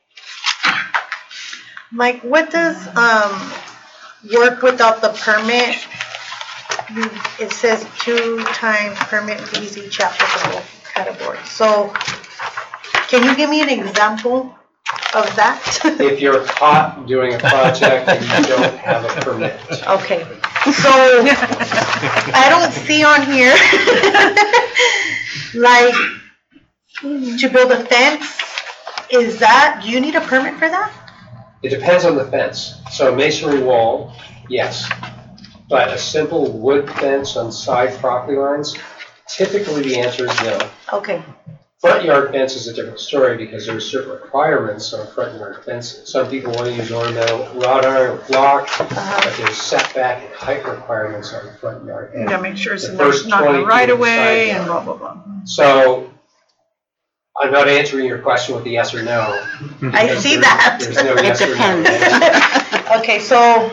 S4: Mike, what does, um, work without the permit? You, it says two times permit fees each applicable category. So, can you give me an example of that?
S6: If you're caught doing a project and you don't have a permit.
S4: Okay, so, I don't see on here, like, to build a fence, is that, do you need a permit for that?
S6: It depends on the fence. So a masonry wall, yes. But a simple wood fence on side property lines, typically the answer is no.
S4: Okay,
S6: Front yard fence is a different story because there are certain requirements on front yard fences. Some people want to use ornamental wrought iron or block,
S4: Uh-huh.
S6: but there's setback and height requirements on the front yard.
S1: You gotta make sure it's
S6: The first
S1: not in the
S6: twenty
S1: right
S6: feet
S1: of way
S6: side
S1: and
S6: yard.
S1: blah, blah, blah.
S6: So I'm not answering your question with the yes or no.
S4: I
S6: because
S4: see
S6: there-
S4: that.
S6: There's no
S3: It
S6: yes or no.
S3: depends.
S4: okay, so,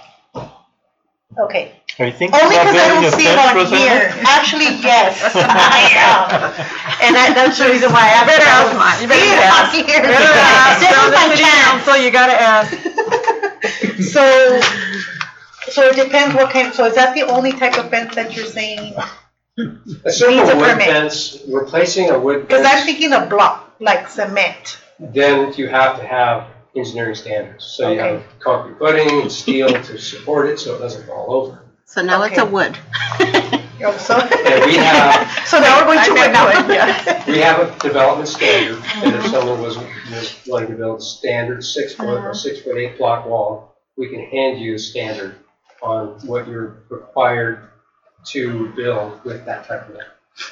S4: okay.
S7: Are you thinking
S4: Only
S7: about
S4: because I
S7: building
S4: don't
S7: a
S4: see it
S7: fence,
S4: on
S7: Rosanna?
S4: here. Actually, yes, I am. And I, that's the reason why I
S1: Better ask,
S4: don't
S1: Mike. You
S4: see
S1: better
S4: it
S1: ask.
S4: on here.
S1: Better ask.
S4: This
S1: From
S4: is
S1: the
S4: my
S1: city
S4: chance.
S1: council, you gotta ask.
S4: So, so it depends what kind, so is that the only type of fence that you're saying?
S6: A simple
S4: Needs a
S6: wood
S4: permit.
S6: fence, replacing a wood
S4: Because I'm
S6: fence,
S4: thinking of block, like cement.
S6: then you have to have engineering standards. So you have concrete footing and steel to support it so it doesn't fall over.
S3: So now it's a
S4: Okay.
S3: wood.
S4: Oh, so,
S6: And we have,
S4: so now we're going to
S1: I
S4: wood
S1: bet wood,
S4: now.
S1: yeah.
S6: we have a development standard, and if someone was, was wanting to build a standard six foot
S4: Uh-huh.
S6: or six foot eight block wall, we can hand you a standard on what you're required to build with that type of wall.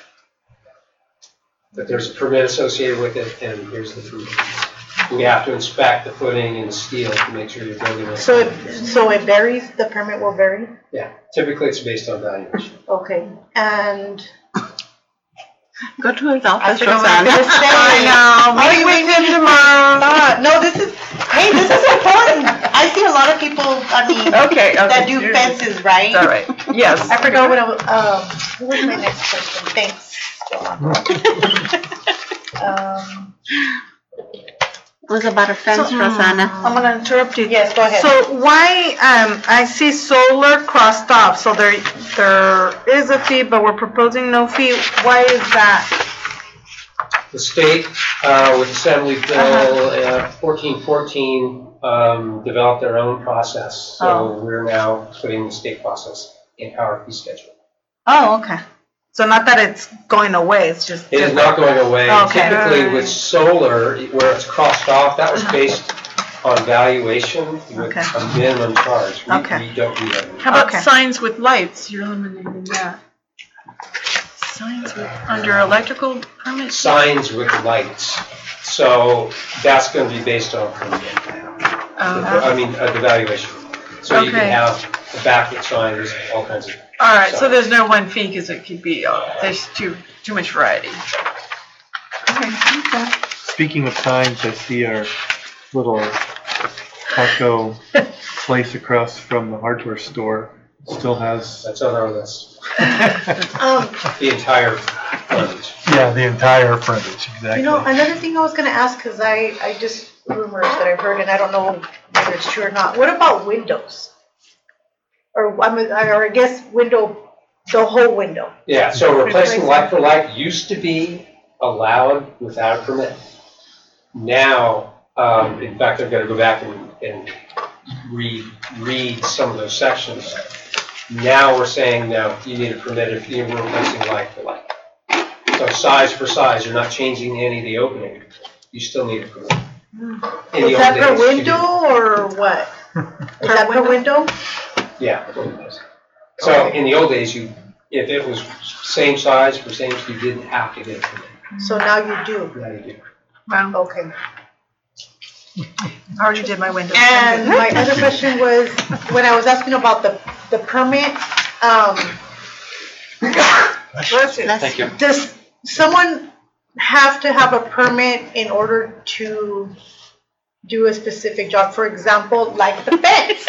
S6: But there's a permit associated with it, and here's the proof. We have to inspect the footing and the steel to make sure you're building it.
S4: So, it- so it varies, the permit will vary?
S6: Yeah, typically it's based on valuation.
S4: Okay, and
S3: Go to his
S4: I
S3: office,
S4: forgot what I was
S3: Rosanna.
S4: gonna say.
S1: I know,
S4: Oh,
S1: meet
S4: you
S1: with
S4: made
S1: him
S4: me-
S1: tomorrow.
S4: Uh, no, this is, hey, this is important. I see a lot of people, I mean,
S1: Okay, okay.
S4: that do fences, right?
S1: It's all right, yes.
S4: I forgot what I was, um, what was my next question? Thanks. Um,
S3: It was about a fence,
S5: So-
S3: Rosanna.
S5: I'm gonna interrupt you.
S4: yes, go ahead.
S5: So why, um, I see solar crossed off, so there, there is a fee, but we're proposing no fee. Why is that?
S6: The state, uh, with Assembly Bill
S5: Uh-huh.
S6: uh, fourteen fourteen, um, developed their own process. So
S5: Oh.
S6: we're now putting the state process in our fee schedule.
S5: Oh, okay. So not that it's going away, it's just.
S6: It is not going away.
S5: Okay.
S6: Typically with solar, where it's crossed off, that was based on valuation with
S5: Okay.
S6: a minimum charge. We,
S5: Okay.
S6: we don't do that anymore.
S1: How about
S5: Okay.
S1: signs with lights? You're eliminating that. Signs with, under electrical permits?
S6: Signs with lights. So that's going to be based on permit now.
S1: Oh,
S6: I mean, uh, the valuation. So you can
S1: Okay.
S6: have a backlit sign, there's all kinds of
S1: All right, so there's no one fee because it could be, uh, there's too, too much variety.
S7: Speaking of signs, I see our little taco place across from the hardware store still has.
S6: That's on our list.
S4: Um,
S6: The entire frontage.
S7: Yeah, the entire frontage, exactly.
S4: you know, another thing I was gonna ask, cause I, I just, rumors that I've heard, and I don't know whether it's true or not, what about windows? Or, I mean, or I guess window, the whole window.
S6: Yeah, so replacing like for like used to be allowed without a permit. Now, um, in fact, I've got to go back and, and read, read some of those sections. Now we're saying, no, you need a permit if you're replacing like for like. So size for size, you're not changing any of the opening. You still need a permit. In the
S4: Is
S6: old
S4: that per
S6: days, you
S4: window or what? Is that per window?
S6: didn't. Yeah. that's what it is. So in the old days, you, if it was same size for same, you didn't have to get a permit.
S4: So now you do.
S6: Now you do.
S1: Wow,
S4: Okay.
S1: I already did my windows.
S4: And my other question was, when I was asking about the, the permit, um,
S2: Thank you.
S4: does someone have to have a permit in order to do a specific job? For example, like the fence?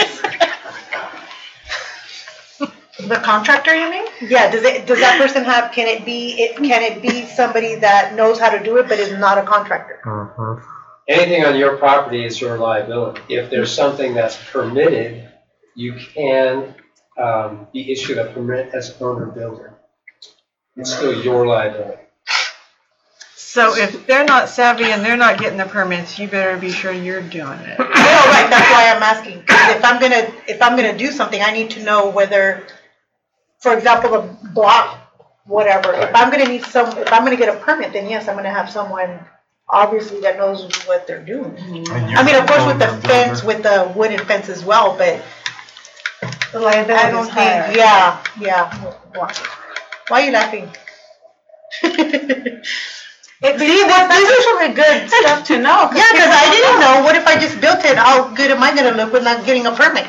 S5: The contractor, you mean?
S4: Yeah, does it, does that person have, can it be, it, can it be somebody that knows how to do it but is not a contractor?
S7: Mhm.
S6: Anything on your property is your liability. If there's something that's permitted, you can um, be issued a permit as owner builder. It's still your liability.
S1: So if they're not savvy and they're not getting the permits, you better be sure you're doing it.
S4: No, right, that's why I'm asking. 'Cause if I'm gonna, if I'm gonna do something, I need to know whether, for example, a block, whatever. If I'm gonna need some, if I'm gonna get a permit, then yes, I'm gonna have someone obviously that knows what they're doing.
S7: And
S4: I mean, of course, with the
S7: you're
S4: fence, with the wooden fence as well, but
S5: The
S4: I
S5: liability
S4: don't
S5: is higher.
S4: think, yeah, yeah. Why are you laughing?
S5: It-
S4: See, this, this is really good stuff to know. Yeah, because I didn't know. What if I just built it? How good am I gonna look with not getting a permit?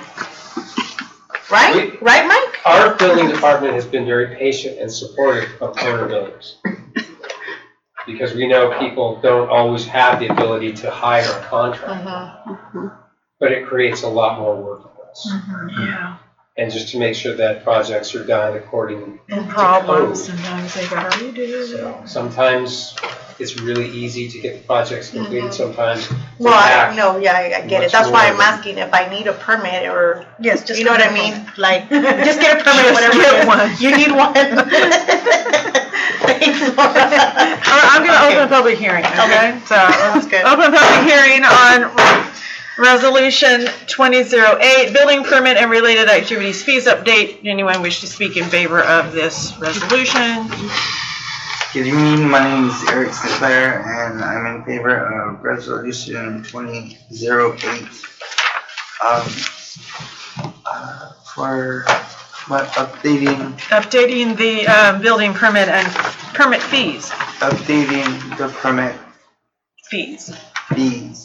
S4: Right?
S6: We-
S4: Right, Mike?
S6: Our building department has been very patient and supportive of owner builders. Because we know people don't always have the ability to hire a contractor,
S4: Mm-hmm.
S6: but it creates a lot more work for us.
S1: Yeah.
S6: And just to make sure that projects are done according
S1: And
S6: to
S1: problems,
S6: code.
S1: sometimes they gotta redo.
S6: So sometimes it's really easy to get the projects completed, sometimes. it's
S4: Well, I,
S6: back.
S4: no, yeah, I, I get it.
S6: Much
S4: That's why
S6: more
S4: I'm
S6: than-
S4: asking if I need a permit or,
S5: Yes, just.
S4: you know what I mean? Like, just get a permit,
S1: Just
S4: whatever
S1: get
S4: it is.
S1: one.
S4: You need one. Thanks, Laura.
S1: All right, I'm gonna open a public hearing, okay? So,
S4: Sounds good.
S1: open public hearing on Resolution twenty oh eight, building permit and related activities fees update. Anyone wish to speak in favor of this resolution?
S8: Good evening, my name is Eric Sinclair, and I'm in favor of resolution twenty oh eight. Um, uh, for what, updating,
S1: Updating the um, building permit and permit fees,
S8: updating the permit
S1: fees.
S8: fees.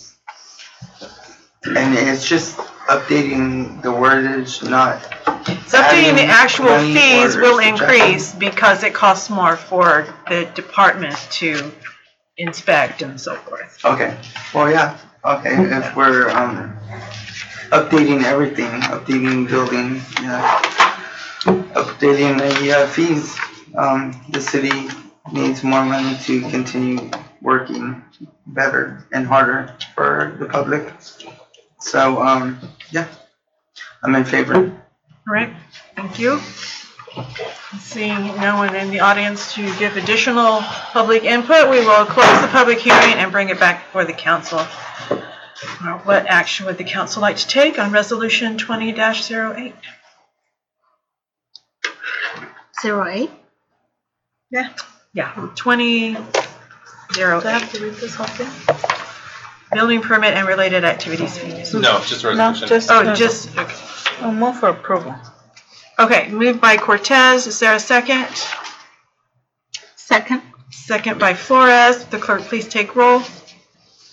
S8: And it's just updating the wordage, not
S1: So updating the
S8: adding
S1: actual
S8: money
S1: fees
S8: or
S1: will
S8: subtracting.
S1: increase because it costs more for the department to inspect and so forth.
S8: Okay, well, yeah, okay, if we're, um, updating everything, updating building, yeah. Updating the, uh, fees, um, the city needs more money to continue working better and harder for the public. So, um, yeah, I'm in favor.
S1: All right, thank you. Seeing no one in the audience to give additional public input, we will close the public hearing and bring it back before the council. Uh, What action would the council like to take on resolution twenty dash oh eight?
S3: Zero eight?
S1: Yeah, twenty oh
S5: Do I
S1: eight,
S5: have to read this whole thing?
S1: building permit and related activities fees.
S2: No, just a
S5: No,
S2: resolution.
S5: just.
S1: Oh, just, okay.
S5: I'll move for approval.
S1: Okay, moved by Cortez, is there a second?
S3: Second?
S1: Second by Flores, the clerk please take roll.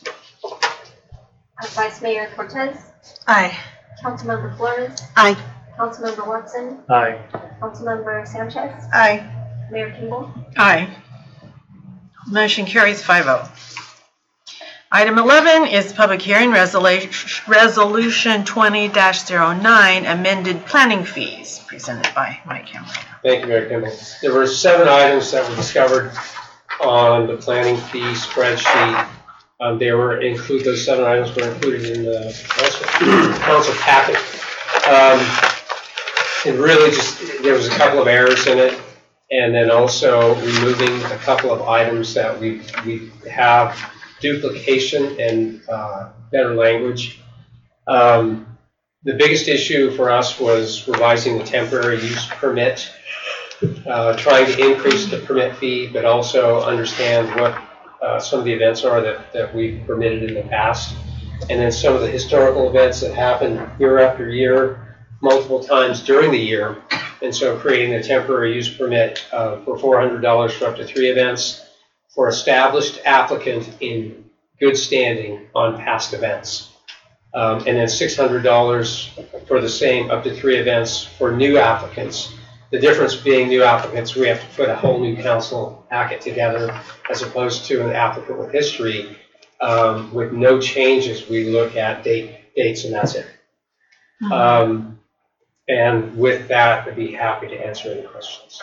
S9: Uh, Vice Mayor Cortez,
S5: Aye.
S9: Councilmember Flores,
S3: Aye.
S9: Councilmember Watson,
S7: Aye.
S9: Councilmember Sanchez,
S4: Aye.
S9: Mayor Kimball.
S1: Aye. Motion carries five oh. Item eleven is public hearing resolu- resolution twenty dash zero nine, amended planning fees, presented by Mike Hamlin.
S6: Thank you, Mayor Kimball. There were seven items that were discovered on the planning fee spreadsheet. Um, they were include those seven items were included in the council, council packet. Um, it really just there was a couple of errors in it, and then also removing a couple of items that we we have duplication and uh, better language. Um, the biggest issue for us was revising the temporary use permit, uh, trying to increase the permit fee, but also understand what uh, some of the events are that, that we've permitted in the past. And then some of the historical events that happen year after year, multiple times during the year. And so creating a temporary use permit uh, for four hundred dollars for up to three events for established applicant in good standing on past events. Um, and then six hundred dollars for the same up to three events for new applicants. The difference being new applicants, we have to put a whole new council packet together as opposed to an applicant with history. Um, with no changes, we look at date, dates and that's it. Mm-hmm. Um, and with that, I'd be happy to answer any questions.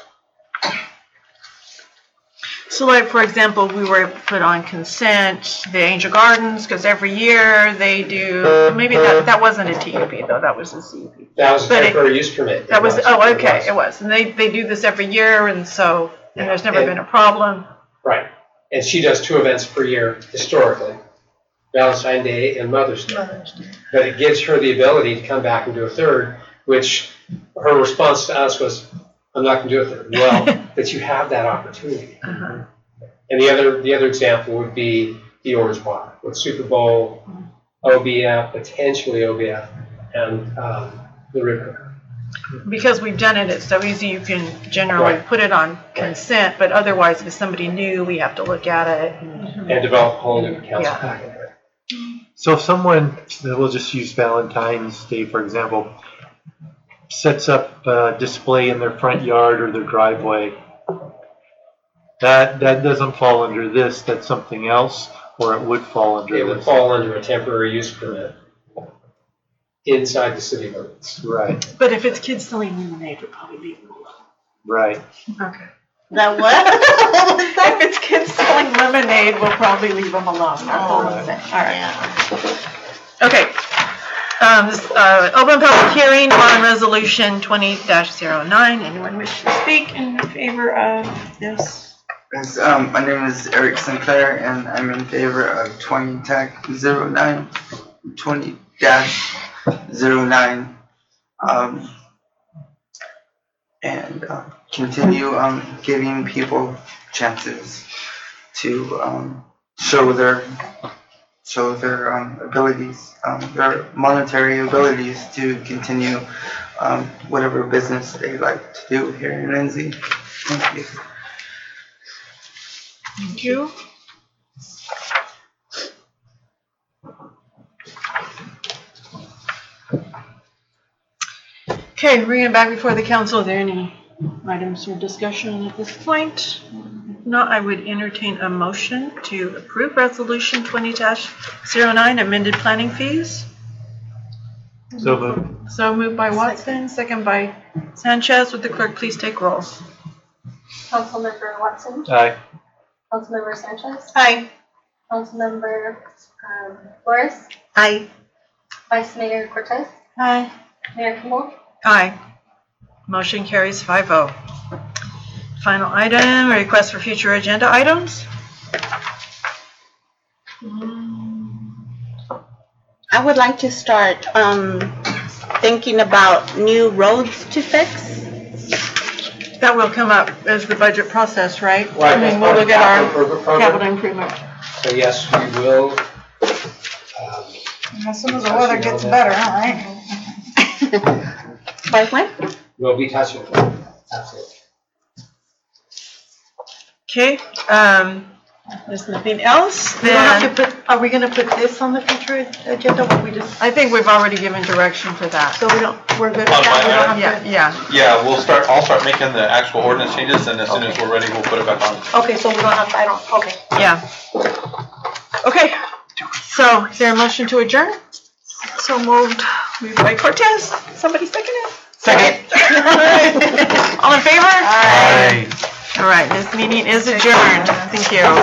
S1: So like, for example, we were put on consent, the Angel Gardens, because every year they do, maybe that, that wasn't a T U P though, that was a C U P.
S6: That was a
S1: But it-
S6: temporary use permit.
S1: That was,
S6: It
S1: oh, okay,
S6: was.
S1: it was. And they, they do this every year, and so, and there's never
S6: And-
S1: been a problem.
S6: Right. And she does two events per year historically, Valentine's Day and Mother's Day.
S4: Mother's Day.
S6: But it gives her the ability to come back and do a third, which her response to us was, I'm not going to do a third. Well, but you have that opportunity.
S1: Uh-huh.
S6: And the other the other example would be the Orange Walk with Super Bowl, O B F, potentially O B F, and um, the River.
S1: Because we've done it, it's so easy, you can generally
S6: Right.
S1: put it on consent, but otherwise, if it's somebody new, we have to look at it. and-
S6: And develop a whole new council
S1: Yeah.
S6: packet.
S7: So if someone, we'll just use Valentine's Day, for example, sets up a display in their front yard or their driveway, that, that doesn't fall under this, that's something else, or it would fall under
S6: It would
S7: this?
S6: fall under a temporary use permit inside the city limits.
S7: Right,
S1: But if it's kids selling lemonade, we'll probably leave them alone.
S7: right.
S1: Okay.
S4: That what?
S1: If it's kids selling lemonade, we'll probably leave them alone, that's all I'm saying. All right.
S4: Yeah.
S1: Okay. Um, this, uh, open public hearing on resolution twenty dash zero nine. Anyone wish to speak in favor of this?
S8: Yes, um, my name is Eric Sinclair, and I'm in favor of twenty tech zero nine, twenty dash zero nine, um, and uh, continue um, giving people chances to um, show their show their um, abilities, um, their monetary abilities to continue um, whatever business they like to do here in Lindsay. Thank you.
S1: Thank you. Okay, bringing it back before the council. Are there any items for discussion at this point? If not, I would entertain a motion to approve resolution twenty dash zero nine, amended planning fees.
S7: So moved.
S1: So moved by Watson, second by Sanchez. Would the clerk please take roll?
S9: Councilmember Watson,
S7: Aye.
S9: Councilmember Sanchez,
S4: Aye.
S9: Councilmember um, Flores,
S4: Aye.
S9: Vice Mayor Cortez,
S1: Aye.
S9: Mayor Kimball.
S1: Aye. Motion carries five oh. Final item, request for future agenda items.
S3: I would like to start um, thinking about new roads to fix.
S1: That will come up as the budget process, right?
S6: Right,
S1: I
S6: that's
S1: mean, we'll
S6: part of
S1: look at our
S6: capital improvement program.
S1: capital improvement.
S6: So yes, we will. Um,
S5: As soon as the weather gets better, all right?
S3: By when?
S6: we'll be touching it. Absolutely.
S1: Okay, um, there's nothing else,
S4: We don't have
S1: then
S4: to put, are we gonna put this on the future agenda, or we just,
S1: I think we've already given direction for that.
S4: so we don't, we're good with
S2: On
S4: that?
S2: my
S4: We don't
S2: item?
S4: have
S1: Yeah,
S4: to-
S1: yeah.
S2: Yeah, we'll start, I'll start making the actual ordinance changes, and as soon as we're ready, we'll put it back on.
S4: Okay, so we don't have, I don't, okay.
S1: Yeah. Okay, so is there a motion to adjourn? So moved. Moved by Cortez. Somebody second it?
S7: Second.
S1: All in favor?
S7: Aye.
S1: All right, this meeting is adjourned. Thank you.